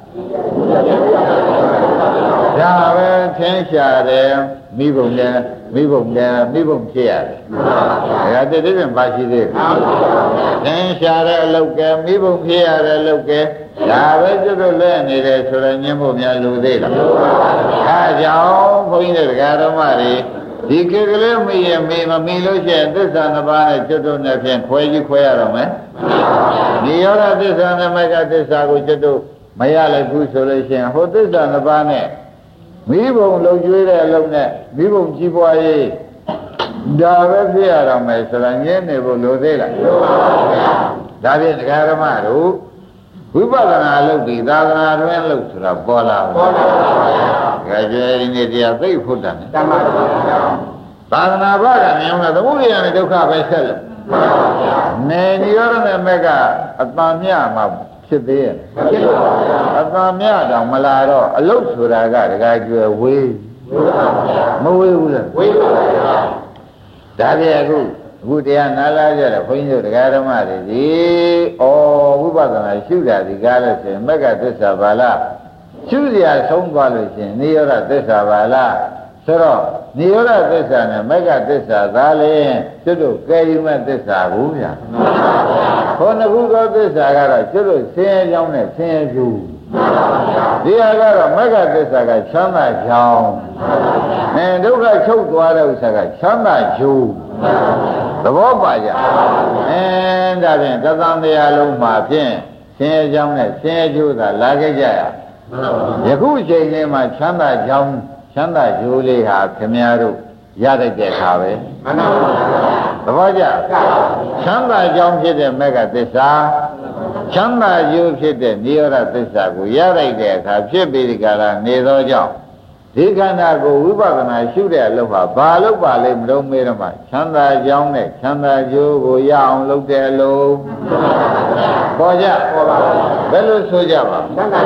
ဒါပဲထင်းရှာတယ်မိဘုံနဲ့မိဘုံဖြစ်ရတယ်ဒါတည်းတည်းပါရှိသေးတယ်ထင်းရှာတဲ့အလောက်ကမိဘုံဖြစ်ရတဲ့အလောက်ကဒါပဲကျွတ်လို့လဲနေတယ်ဆိုတော့ညှင်းဖို့များလူသေးလားအဲကြောင့်ဘုန်းကြီးတို့ဓမ္မတွေဒီခေတ်ကလေးမိရမေမမီလို့ရှိရင်သစ္စာနှစ်ပါးနဲ့ကျွတ်တို့နဲ့ဖြင့်ခွဲရတော့မယ်နိရောဓသစ္စာနဲ့မဂ္ဂသစ္စာကိုကျွတ်တို့မရလိုက်ဘူးဆိုလို့ရှိရင်ဟိုသစ္စာနှစ်ပါးနဲ့မိဘုံလုံကျွေးတဲ့အလုံးနဲ့မိဘုံကြီးပွားရေးဒါပဲဖြစ်ရတော့မယ်ဆိုတာညင်းနေဖို့လိုသေးလားလိုပါဘူးဗျာဒါဖြင့်ဒကာဓမ္မတို့ဝိပဿနာလုပ်ပြီးသာသနာတွင်လုပ်ဆိုတာပေါ်လာပါဘူးဗျာကြွယ်ဒီနေ့တရားသိဖို့တတ်တယ်တမန်ပါဗျာသာသနာ့ဘာကမြင်လို့သမုဒိယနဲ့ဒုက္ခပဲဆက်လို့မှန်ပါဗျာနေနိရောဓနဲ့မက်ကအတန်မြမှာဖြစ်သေးရဲ့ဖြစ်ပါဗျာအတန်မြတောင်မလာတော့အလုတ်ဆိုတာကဒကာကျွယ်ဝေးမဝေးဘူးလားဝေးပါဗျာဒါပြည့်အခုတရားနာလာကြတယ်ဘုန်းကြီးတို့ဒကာဓမ္မတွေဒီဝိပဿနာရှုတာဒီကားလို့ဆိုရင်မက္ကသစ္စာပါလားရှုစရာဆုံးသွားလို့ရှိရင်နိရောဓသစ္စာပါလားဆိုတော့နိရောဓသစ္စာနဲ့မက္ကသစ္စာသာလေကျွတ်တို့ကဲယူမဲ့သစ္စာကိုဗျာခေါင်းခုသောသစ္စာကတော့ကျွတ်တို့ဆင်းရဲကြောင်းနဲ့ဆင်းရဲကျူးဒီဟာကတော့မက္ကသစ္စာကချမ်းသာကြောင်းဒုက္ခချုပ်သွားတဲ့ဥစ္စာကချမ်းသာကျူးသဘောပါကြဒါဖြင့်သတ္တတရားလုံးမှာဖြင့်ဆင်းရဲကြောင်းနဲ့ဆင်းရဲကျိုးသာလာခဲ့ကြရယခုအချိန်လေးမှာချမ်းသာကြောင်းချမ်းသာကျိုးလေးဟာခင်ဗျားတို့ရတတ်တဲ့အခါပဲမှန်ပါပါသဘောကျချမ်းသာကြောင်းဖြစ်တဲ့မေဃသစ္စာချမ်းသာကျိုးဖြစ်တဲ့နိရောဓသစ္စာကိုရလိုက်တဲ့အခါဖြစ်ပြီးဒီကလာနေသောကြောင့်ဒီခန္ဓာကိုဝိပဿနာရှုတဲ့အလုပ်ဟာဘာလို့ပါလဲမလို့မေးတော့မှချမ်းသာကြောင်းနဲ့ချမ်းသာကျိုးကိုရအောင်လုပ်တဲ့အလုပ်ပေါ်ကြဘယ်လိုဆိုကြပါချမ်းသာ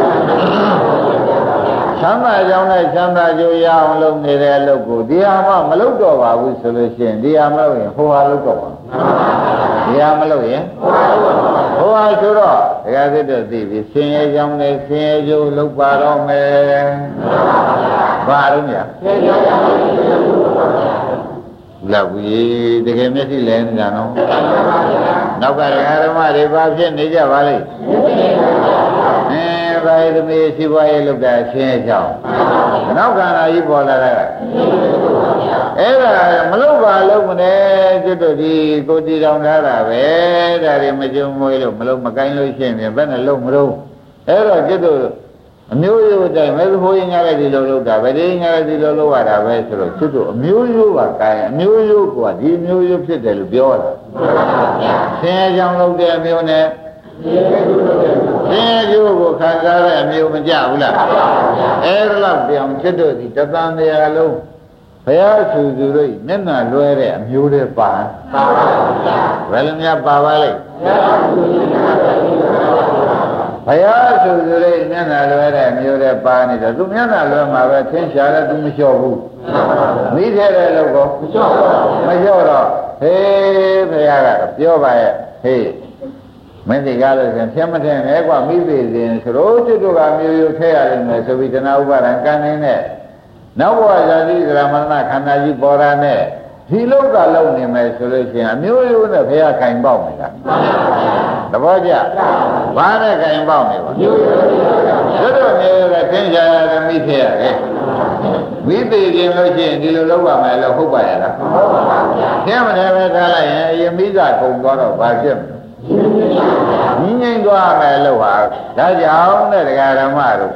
ကြောင်းနဲ့ချမ်းသာကျိုးရအောင်လုပ်နေတဲ့အလုပ်ကိုဒီဟာမှမလုပ်တော့ပါဘူးဆိုလို့ရှိရင်ဒီဟာမလုပ်ရင်ဟိုဟာလုပ်တော့ပါဒီဟာမလုပ်ရင်ဟိုဟာဆိုတော့ဒကာသစ်တို့သိပြီဆင်းရဲကြောင်းနဲ့ဆင်းရဲကျိုးလုပ်ပါတော့မယ်ဘာလို့ညလောက်ကြီးတကယ်မျက်စိလဲနေတာနော်နောက်ကဓမ္မတွေဘာဖြစ်နေကြပါလိမ့်ဘာရသမီးရှိပွားရေးလုပ်တာဆင်းရဲကြောင်းနောက်ကနာကြီးပေါ်လာတာအဲ့ဒါမလုပ်ပါလို့မနဲ့ကျွတ်တို့ဒီကိုတီတောင်ထားတာပဲဒါတွေမကြုံမွေးလို့မလုပ်မကိုင်းလို့ရှိရင်ဘယ်နဲ့လုံးမလို့အဲ့တော့ကျွတ်တို့အမျိုးရိုးတိုင်းမဲဟိုးရင်ညာလိုက်ဒီလိုလုပ်တာဗတိညာလိုက်ဒီလိုလုပ်ရတာပဲဆိုတော့ကျွတ်တို့အမျိုးရိုးပါကိုင်းအမျိုးရိုးကဒီအမျိုးရိုးဖြစ်တယ်လို့ပြောတာဆင်းရဲကြောင်းလုပ်တဲ့အမျိုးနဲ့ဆင်းရဲကျိုးကိုခံစားတဲ့အမျိုးမကြဘူးလားအဲ့ဒါတော့ပြောင်းကျွတ်တို့ဒီတသံတရားလုံးဘုရားဆူဆူတို့မျက်နှာလွှဲတဲ့အမျိုးတွေပါပါဘယ်လိုများပါပါလိမ့်ဘုရားဆူဆူတို့မျက်နှာလွှဲတဲ့အမျိုးတွေပါနေတော့သူမျက်နှာလွှဲမှာပဲသင်္ချာလည်းသူမလျှော့ဘူးမိထဲတဲ့လို့ကောမလျှော့တော့ဟေးဘုရားကတော့ပြောပါရဲ့ဟေးဘုရားမင်းဒီကားလို့ဆိုရင်ဖြတ်မထင်နဲ့ကွာမိသေးစဉ်ဆိုတော့ကျွတ်တို့ကမျိုးရိုးထဲရတယ်မယ်ဆိုပြီးတဏှာဥပါဒံကံနေတဲ့နောက်ဘဝဇာတိသရမဏခန္ဓာကြီးပေါ်တာနဲ့ဒီလောကလုံးနေမယ်ဆိုလို့ရှိရင်အမျိုးရိုးနဲ့ဘုရားခိုင်ပေါက်နေတာသဘောကျဘာနဲ့ခိုင်ပေါက်နေပါမျိုးရိုးတို့မျိုးရိုးကသင်္ချာရမိဖြစ်ရတယ်မိသေးခြင်းလို့ရှိရင်ဒီလိုလုပ်ပါမယ်လို့ဟုတ်ပါရဲ့လားဟုတ်ပါပါဗျာသင်မတယ်ပဲထားလိုက်ရင်အရင်မိသားကုံသွားတော့ဘာဖြစ်မလဲငြိမ့်သွားမယ်လို့ဟာဒါကြောင့်တဲ့ဒကာဓမ္မတို့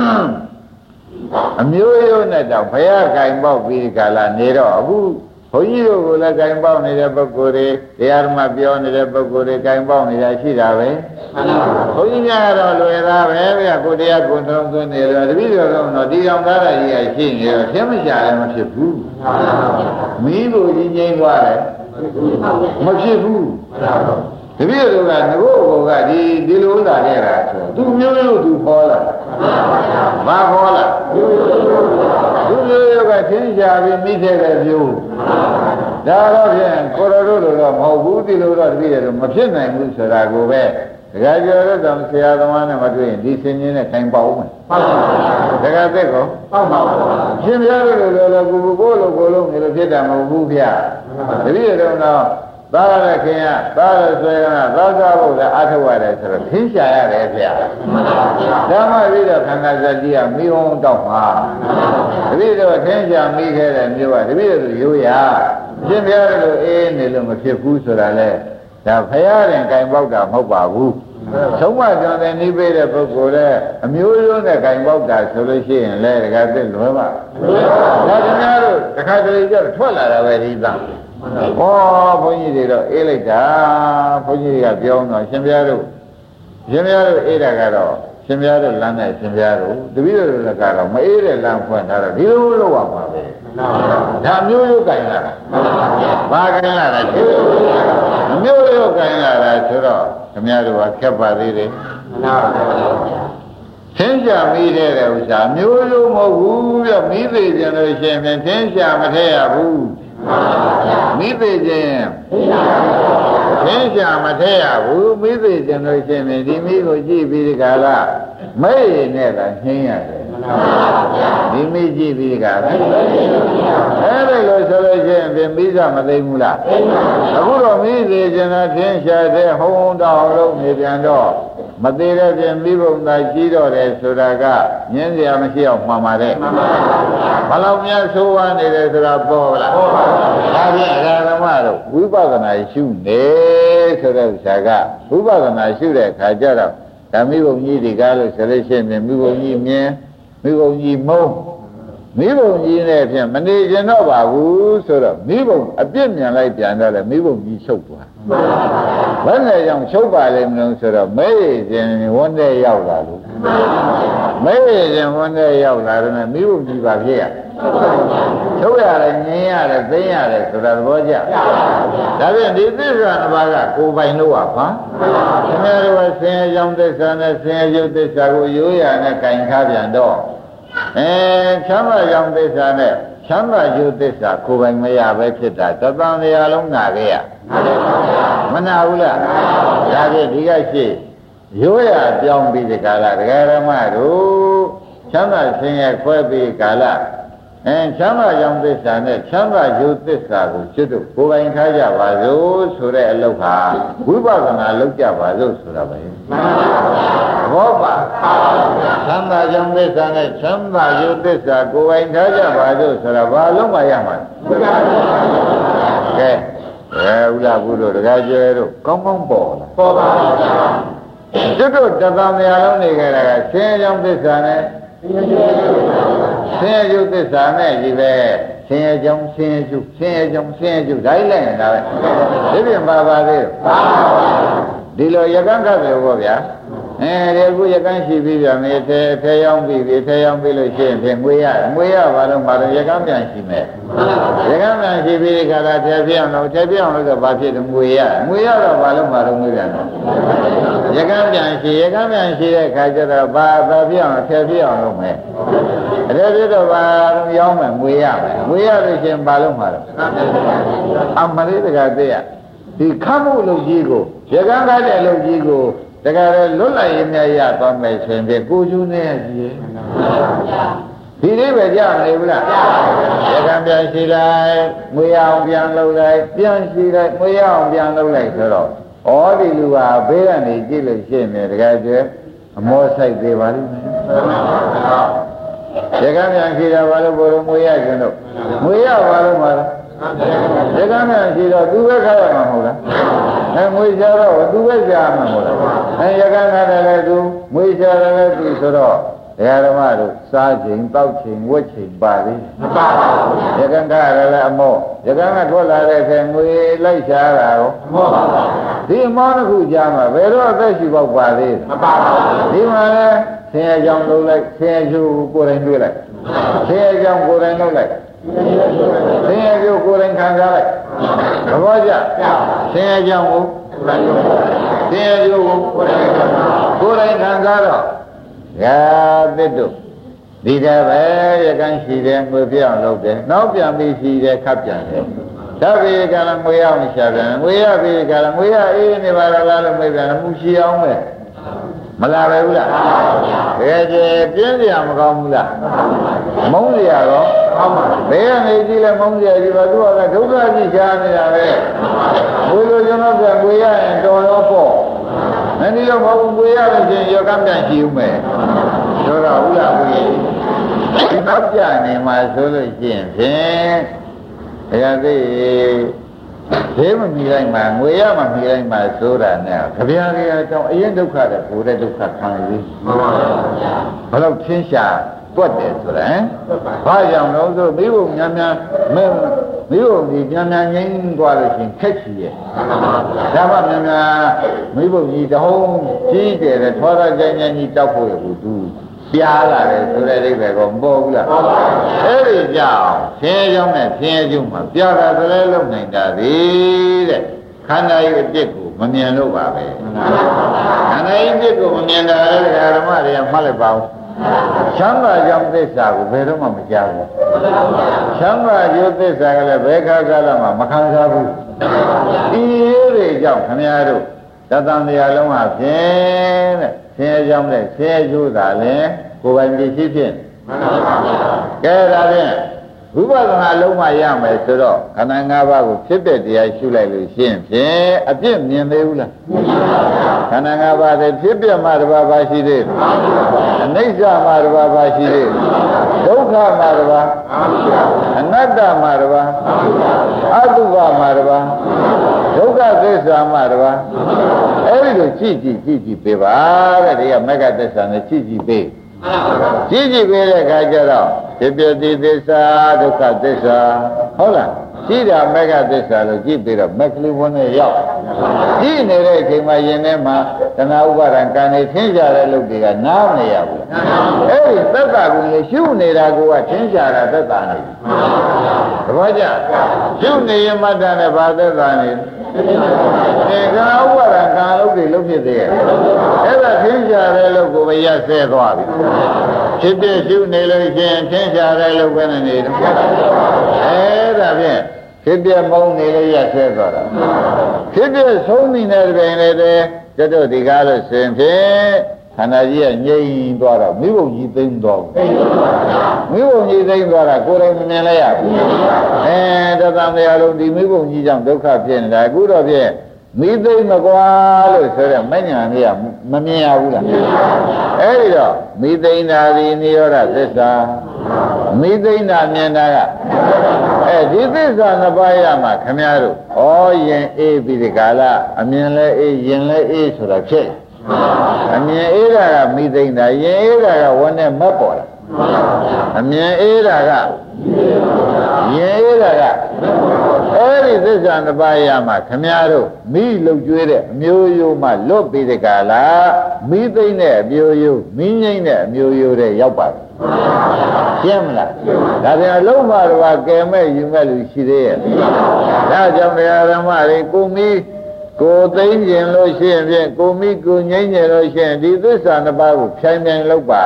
အမျိုးရိုးနဲ့တော့ဘုရားခိုင်ပေါက်ပြီးဒီကလာနေတော့အခုဘုန်းကြီးတို့ကလည်းခိုင်ပေါက်နေတဲ့ပုဂ္ဂိုလ်တွေတရားဓမ္မပြောနေတဲ့ပုဂ္ဂိုလ်တွေခိုင်ပေါက်နေတာရှိတာပဲဘုန်းကြီးများကတော့လွယ်သားပဲဗျာကိုတရားကိုသုံးသွင်းနေတော့တပည့်တော်တော့ဒီအောင်သားရကြီးရှိနေတော့ဖြစ်မရှာလည်းမဖြစ်ဘူးမိဖို့ကြီးငြိမ်းသွားတယ်မဖြစ်ဘူးတပည့်တော်ကငကိုဘုံကဒီလိုလာခဲ့တာဆိုသူမျိုးလို့သူခေါ်လာဘာခေါ်လာသူမျိုးကသင်္ချာပြီးမိတဲ့မျိုးဒါတော့ဖြင့်ကိုရတို့လိုတော့မဟုတ်ဘူးဒီလိုတော့တပည့်တော်မဖြစ်နိုင်ဘူးဆိုတာကိုပဲဒကာကျော်တို့တော့ဆရာသမားနဲ့မတွေ့ရင်ဒီစင်ချင်းနဲ့ခိုင်ပေါအောင်မယ်ဒကာသက်ကောဟုတ်ပါဘူးရှင်ပြတို့လိုလိုကိုကိုလုံးနေလို့ဖြစ်တာမဟုတ်ဘူးဗျာတပည့်တော်တော့သာရခင်ရသာရဆွေကသာသာဖို့လည်းအထောက်ရတယ်ဆိုတော့သင်္ချာရတယ်ဗျာဓမ္မပြီးတော့ခန္ဓာစတိကမိအောင်တော့မှာတပည့်တော်သင်္ချာမိခဲ့တဲ့မျိုးကတပည့်တော်ရိုးရရှင်ပြတို့အေးနေလို့မဖြစ်ဘူးဆိုတာလေဒါဖရာရင်ကင်ပေါက်တာမဟုတ်ပါဘူးသုံးမကျော်တဲ့နိဗ္ဗေတဲ့ပုဂ္ဂိုလ်တဲ့အမျိုးမျိုးနဲ့ကင်ပေါက်တာဆိုလို့ရှိရင်လေတခါသိလွယ်ပါဒါခင်ဗျားတို့တခါတလေကျတော့ထွက်လာတာပဲဒီသားဩဘုန်းကြီးတွေတော့အေးလိုက်တာဘုန်းကြီးတွေကပြောတော့ရှင်ပြားတို့အေးတာကတော့ရှင်ပြားတို့လမ်းနဲ့ရှင်ပြားတို့တပည့်တော်တို့ကတော့မအေးတဲ့လမ်းဖွင့်ထားတော့ဒီလိုလုပ်ရမှာပဲဒါမျိုးရိုးကင်လာတာဘာကင်လာတာမျိုးရိုးကင်လာတာဆိုတော့ခင်ဗျားတို့ကခက်ပါသေးတယ်သင်္ချာမိတဲ့ဥစ္စာမျိုးရိုးမဟုတ်ဘူးပြမိသေးကြလို့ရှိရင်သင်္ချာမထည့်ရဘူးမိသေးခြင်းသင်္ချာမထည့်ရဘူးမိသေးခြင်းလို့ရှိရင်ဒီမိကိုကြည့်ပြီးဒီကလာမဲရနဲ့ကနှင်းရတယ်ဒီမိကြည့်ပြီးကလာအဲ့ဒါလို့ဆိုလို့ရှိရင်မိစားမသိဘူးလားအခုတော့မိသေးခြင်းနဲ့သင်္ချာတဲ့ဟုံးတောင်းလို့နေပြန်တော့မသေးတဲ့ပြင်မိဘုံသာကြီးတော့တယ်ဆိုတာကညင်းစရာမရှိအောင်မှန်ပါတယ်ဘလောက်များဆိုးဝါးနေတယ်ဆိုတာပေါ်လာဒါဖြင့်အရာဓမ္မတို့ဝိပဿနာရှုနေဆိုတဲ့ဥစ္စာကဝိပဿနာရှုတဲ့အခါကျတော့ဓမ္မိဘုံကြီးဒီကားလို့ဆိုလို့ရှိရင်မိဘုံကြီးမြင်မိဘုံကြီးမုံမိဘုံကြီးနဲ့ဖြင့်မနေကျင်တော့ပါဘူးဆိုတော့မိဘုံအပြစ်မြန်လိုက်ပြန်တော့လေမိဘုံကြီးချုပ်သွားဘယ်နဲ့ကြောင့်ချုပ်ပါလိမ့်မလို့ဆိုတော့မဲရခြင်းဝန်တဲ့ရောက်လာလို့မဲရခြင်းဝန်တဲ့ရောက်လာတော့မိဘုံကြီးပါဖြစ်ရချုပ်ရတယ်ငြင်းရတယ်သိရတယ်ဆိုတာသဘောကျဒါဖြင့်ဒီသစ္စာတစ်ပါးကကိုယ်ပိုင်လို့ပါခင်ဗျားတို့ဆင်းရဲကြောင့်သစ္စာနဲ့ဆင်းရဲရုပ်သစ္စာကိုရိုးရနဲ့ကင်ခါပြန်တော့ချမ်းသာကြောင့်သစ္စာနဲ့ချမ်းသာရုပ်သစ္စာကိုယ်ပိုင်မရပဲဖြစ်တာတသံတရားလုံးနာခဲ့ရမနာဘူးလားဒါဖြင့်ဒီကရှိရိုးရပြောင်းပြီးဒီကာလဒကာရမတို့ချမ်းသာဆင်းရဲခွဲပြီးကာလချမ်းသာကြောင့်သစ္စာနဲ့ချမ်းသာရုပ်သစ္စာကိုကျွတ်တို့ကိုယ်ပိုင်ထားကြပါစို့ဆိုတဲ့အလုပ်ဟာဝိပဿနာလုပ်ကြပါစို့ဆိုတာပဲဘောပါချမ်းသာကြောင့်သစ္စာနဲ့ချမ်းသာရုပ်သစ္စာကိုယ်ပိုင်ထားကြပါစို့ဆိုတာဘာလုံးမရမှာကဲဥလာဘူးတို့တခါကျဲတို့ကောင်းကောင်းပေါ်လာပေါ်ပါကျွတ်တို့တသံတရားလုံးနေကြတာကဆင်းရဲကြောင့်သစ္စာနဲ့ဆင်းရဲရုပ်သစ္စာနဲ့ကြီးပဲဆင်းရဲကြောင့်ဆင်းရဲကျုပ်ဆင်းရဲကြောင့်ဆင်းရဲကျုပ်ဒါလိုက်နေတာပဲဒီပြင်ပါပါသေးဒီလိုရကန်းကပ်တယ်ပေါ့ဗျာဒီအခုရကန်းရှိပြီးပြန်မယ်ထဲရောက်ပြီးထဲရောက်ပြီးလို့ရှိရင်ဖြင့်ငွေရပါတော့မတော့ရကန်းပြန်ရှိမယ်ရကန်းပြန်ရှိပြီးဒီခါလာထဲပြအောင်လို့ဆိုဘာဖြစ်တယ်ငွေရတော့ဘာလို့မတော့ငွေပြန်တော့ရကန်းပြန်ရှိတဲ့ခါကျတော့ဘာပြအောင်ထဲပြအောင်လုပ်မယ်အဲ့ဒီတော့ဘာတော့ရောင်းမယ်ငွေရလို့ရှိရင်ဘာလို့မတော့အမလေးတကတည်းကဒီခတ်မှုလုပ်ကြီးကိုရကန်းကားတဲ့အလုပ်ကြီးကိုတကယ်လွတ်လပ်ရေးများရသွားမယ်ဆိုရင်ကိုကျူးနေရကြီးဒီလေးပဲကြမနေဘူးလားရကန်းပြန်ရှိလိုက်ငွေအောင်ပြန်လုပ်လိုက်ပြန်ရှိလိုက်ငွေအောင်ပြန်လုပ်လိုက်ဆိုတော့ဩဒီလူဟာဘေးကနေကြည့်လို့ရှိရင်တကယ်ကျအမောဆိုင်သေးပါလိမ့်မယ်ရကန်းပြန်ရှိတာဘာလို့ဘိုးငွေရကျင်တော့ငွေရပါလို့မှာလားရကန်းပြန်ရှိတော့သူပဲခါရမှာမဟုတ်လားငွေချတော့သူပဲကြာမှာမဟုတ်လားရကန်းကားတယ်လည်းသူငွေချတယ်လည်းသူဆိုတော့ဓမ္မတို့စားချိန်တောက်ချိန်ဝတ်ချိန်ပါလိမ့်မပါဘူးရကန်းကားတယ်လည်းအမောရကန်းကထွက်လာတဲ့ခဲငွေလိုက်ရှားတာရောမဟုတ်ပါဘူးဒီအမောတစ်ခုကြာမှာဘယ်တော့အသက်ရှိပေါက်ပါသေးမပါဘူးဒီမှာလဲဆင်းရဲကြောင့်လုပ်လိုက်ဆင်းရဲကျိုးကိုယ်တိုင်တွေ့လိုက်ဆင်းရဲကြောင့်ကိုယ်တိုင်လုပ်လိုက်ဆင်းရဲကျိုးကိုယ်တိုင်ခံစားလိုက်သဘောကျဆင်းရဲကြောင့်ကိုဆင်းရဲကျိုးကိုကိုယ်တိုင်ခံစားတော့ရာသစ်တို့ဒီကပဲရကန်းရှိတယ်ငွေပြောင်းလုပ်တယ်နောက်ပြန်ပြီးရှိတယ်ခပ်ပြန်တယ်သဗ္ဗေကလည်းငွေရောက်နေရှာပြန်ငွေရပြီကလည်းငွေရအေးနေပါလားလို့မေးပြန်မှုရှိအောင်ပဲမလာပဲဘူးလားတကယ်ကျပြင်းစရာမကောင်းဘူးလားမုန်းစရာတော့ဘယ်ကနေကြည့်လဲမုန်းစရာကြီးပါသူကဒုက္ခကြီးရှားနေတာပဲဘယ်လိုကျွန်တော်ပြန်ငွေရရင်တော်ရောပေါ့မင်းဒီလိုမဟုတ်ဘူးငွေရလို့ချင်းရောကမ်းပြန်ရှိဦးမယ်ဆိုတော့ဟုတ်လားဘုရားဒီတော့ပြနေမှာဆိုလို့ရှိရင်ဖြင့်ဘုရားသိဈေးမမီလိုက်မှာငွေရမမီလိုက်မှာဆိုတာနဲ့ကြပြားကြီးအကြောင်းအရင်ဒုက္ခတဲ့ဘုရားဒုက္ခခံရည်မှန်ပါဗျာဘယ်တော့သင်ရှာတွက်တယ်ဆိုတာဟမ်ဘာကြောင့်လို့ဆိုမိဘများများမိဘဒီများများငြိမ်းသွားလို့ရှိရင်ခက်ချီရဲ့ဒါမှများများမိဘကြီးတဟုံးကြီးတယ်လေထွားရကြိုင်ကြိုင်ကြီးတောက်ဖို့ရဘူးသူပြားလာတယ်ဆိုတဲ့အိဗယ်ကောမပေါ်ဘူးလားအဲ့ဒီကြောင့်ဆင်းရဲကြောင်းနဲ့ဆင်းရဲကျုံမှာပြားတာတလဲလုံနိုင်တာသည်တဲ့ခန္ဓာရဲ့အပြစ်ကိုမမြင်လို့ပါပဲခန္ဓာရဲ့အပြစ်ကိုမမြင်တာလည်းဓမ္မတွေကမှတ်လိုက်ပါဦးချမ်းသာကြောင့်သစ္စာကိုဘယ်တော့မှမကြားဘူးချမ်းသာကျိုးသစ္စာကလည်းဘယ်ခါကာလမှမခံစားဘူးဒီတွေကြောင့်ခမည်းတော်တသံတရားလုံးဟာဖြင့်တဲ့ဆင်းရဲကြောင့်နဲ့ဆင်းရဲကျိုးသာလည်းကိုယ်ပိုင်ပြည့်စုံဖြင့်ကဲဒါဖြင့်ဝိပဿနာလုံးမရမယ်ဆိုတော့ခန္ဓာ၅ပါးကိုဖြစ်တဲ့တရားရှုလိုက်လို့ရှင်းဖြင့်အပြစ်မြင်သေးဘူးလားခန္ဓာ၅ပါးတည်းဖြစ်ပြမှတစ်ပါးပါရှိသေးတယ်အနိစ္စမှတစ်ပါးပါရှိသေးတယ်ဒုက္ခမှတစ်ပါးအနတ္တမှတစ်ပါးအတုပမှတစ်ပါးဒုက္ခသစ္စာမှတစ်ပါးအဲ့ဒီလိုကြည့်ပေးပါတဲ့ဒီကမဂ္ဂသစ္စာနဲ့ကြည့်ပေးကြည့်ပေးတဲ့အခါကျတော့ဖြစ်ပြတိသစ္စာဒုက္ခသစ္စာဟုတ်လားကြည့်တာမဂ္ဂသစ္စာလို့ကြည့်ပြီးတော့မက္ခလိဝန်းနဲ့ရောက်ကြည့်နေတဲ့အချိန်မှာယင်ထဲမှာတဏှာဥပါဒံကံနေထင်းကြတဲ့လုပ်တွေကနားမနေရဘူးအဲ့ဒီသက်တာကိုလေရှုနေတာကထင်းကြတာသက်တာနေသဘောကျရှုနေရင်မှတ်တာနဲ့ဘာသက်တာနေဒီကံဥပါဒံကံလုပ်တွေလုပ်ဖြစ်သေးရဲ့အဲ့ဒါထင်းကြတဲ့လုပ်ကိုပဲရက်ဆဲသွားပြီဖြစ်ဖြစ်ရှုနေလို့ရှင်ထင်းကြတဲ့လုပ်ပဲနေတယ်အဲ့ဒါဖြင့်ဖြစ်ပြမုန်းနေလို့ရက်ဆဲသွားတာဖြစ်ပြဆုံးနေတဲ့ပြင်လေတဲ့ကျွတ်တို့ဒီကားလို့ရှင်ဖြင့်ခန္ဓာကြီးကငြိမ်သွားတော့မိဘုံကြီးသိမ့်သွားဘူးမိဘုံကြီးသိမ့်သွားတာကိုယ်တိုင်မမြင်လဲရဘူးတသံတရားလုံးဒီမိဘုံကြီးကြောင့်ဒုက္ခဖြစ်နေတာအခုတော့ဖြင့်မိသိမ့်မကွာလို့ဆိုတော့မဉ္ဇဏ်လေးကမမြင်ရဘူးလားအဲ့ဒီတော့မိသိမ့်တာဒီနိရောဓသစ္စာမိသိမ့်တာမြင်တာကဒီသစ္စာနှစ်ပါးရမှာခမည်းတော်ဩယင်အေးပြီးဒီကာလအမြင်လဲအေးယင်လဲအေးဆိုတာဖြစ်အမြင်အေးတာကမိသိမ့်တာယင်အေးတာကဝန်းနဲ့မက်ပေါ်လာအမြင်အေးတာကယင်အေးတာကအဲ့ဒီသစ္စာနှစ်ပါးရမှာခမည်းတော်မိလုတ်ကျွေးတဲ့အမျိုးရိုးမှလွတ်ပြီးဒီကာလမိသိမ့်တဲ့အမျိုးရိုးမိငိမ့်တဲ့အမျိုးရိုးတဲ့ရောက်ပါတယ်ရှင်းမလားဒါပြန်လုံးမတော်ကဲမဲ့ယူမဲ့လူရှိသေးရဲ့ဒါကြောင့်တရားဓမ္မတွေကိုမိကိုသိမ့်ကျင်လို့ရှိရင်ဖြင့်ကိုမိကိုငိမ့်ကျင်လို့ရှိရင်ဒီသစ္စာနှစ်ပါးကိုဖြိုင်လုပ်ပါ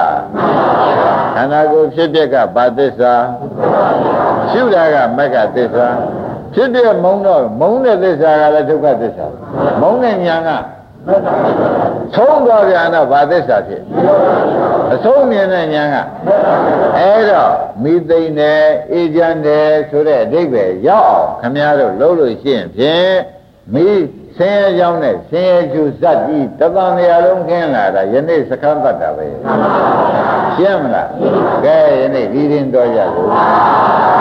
ခန္ဓာကိုယ်ဖြစ်ပြက်ကဘာသစ္စာရှုတာကမဂ္ဂသစ္စာဖြစ်တဲ့မုန်းတော့မုန်းတဲ့သစ္စာကလည်းဒုက္ခသစ္စာမုန်းတဲ့ဉာဏ်ကဆုံးသွားပြန်တော့ဘာသစ္စာဖြစ်အဆုံးမြင်တဲ့ဉာဏ်ကအဲ့တော့မိသိမ့်တယ်အေးချမ်းတယ်ဆိုတဲ့အဓိပ္ပာယ်ရောက်အောင်ခမည်းတော်လုံးလို့ရှိရင်ဖြင့်မိဆင်းရဲကြောင်းနဲ့ဆင်းရဲကျူဇတ်ကြီးတသံတရားလုံးခင်းလာတာယနေ့စခန်းတတ်တာပဲရှင်းမလားကဲယနေ့ဒီရင်တော်ကြလို့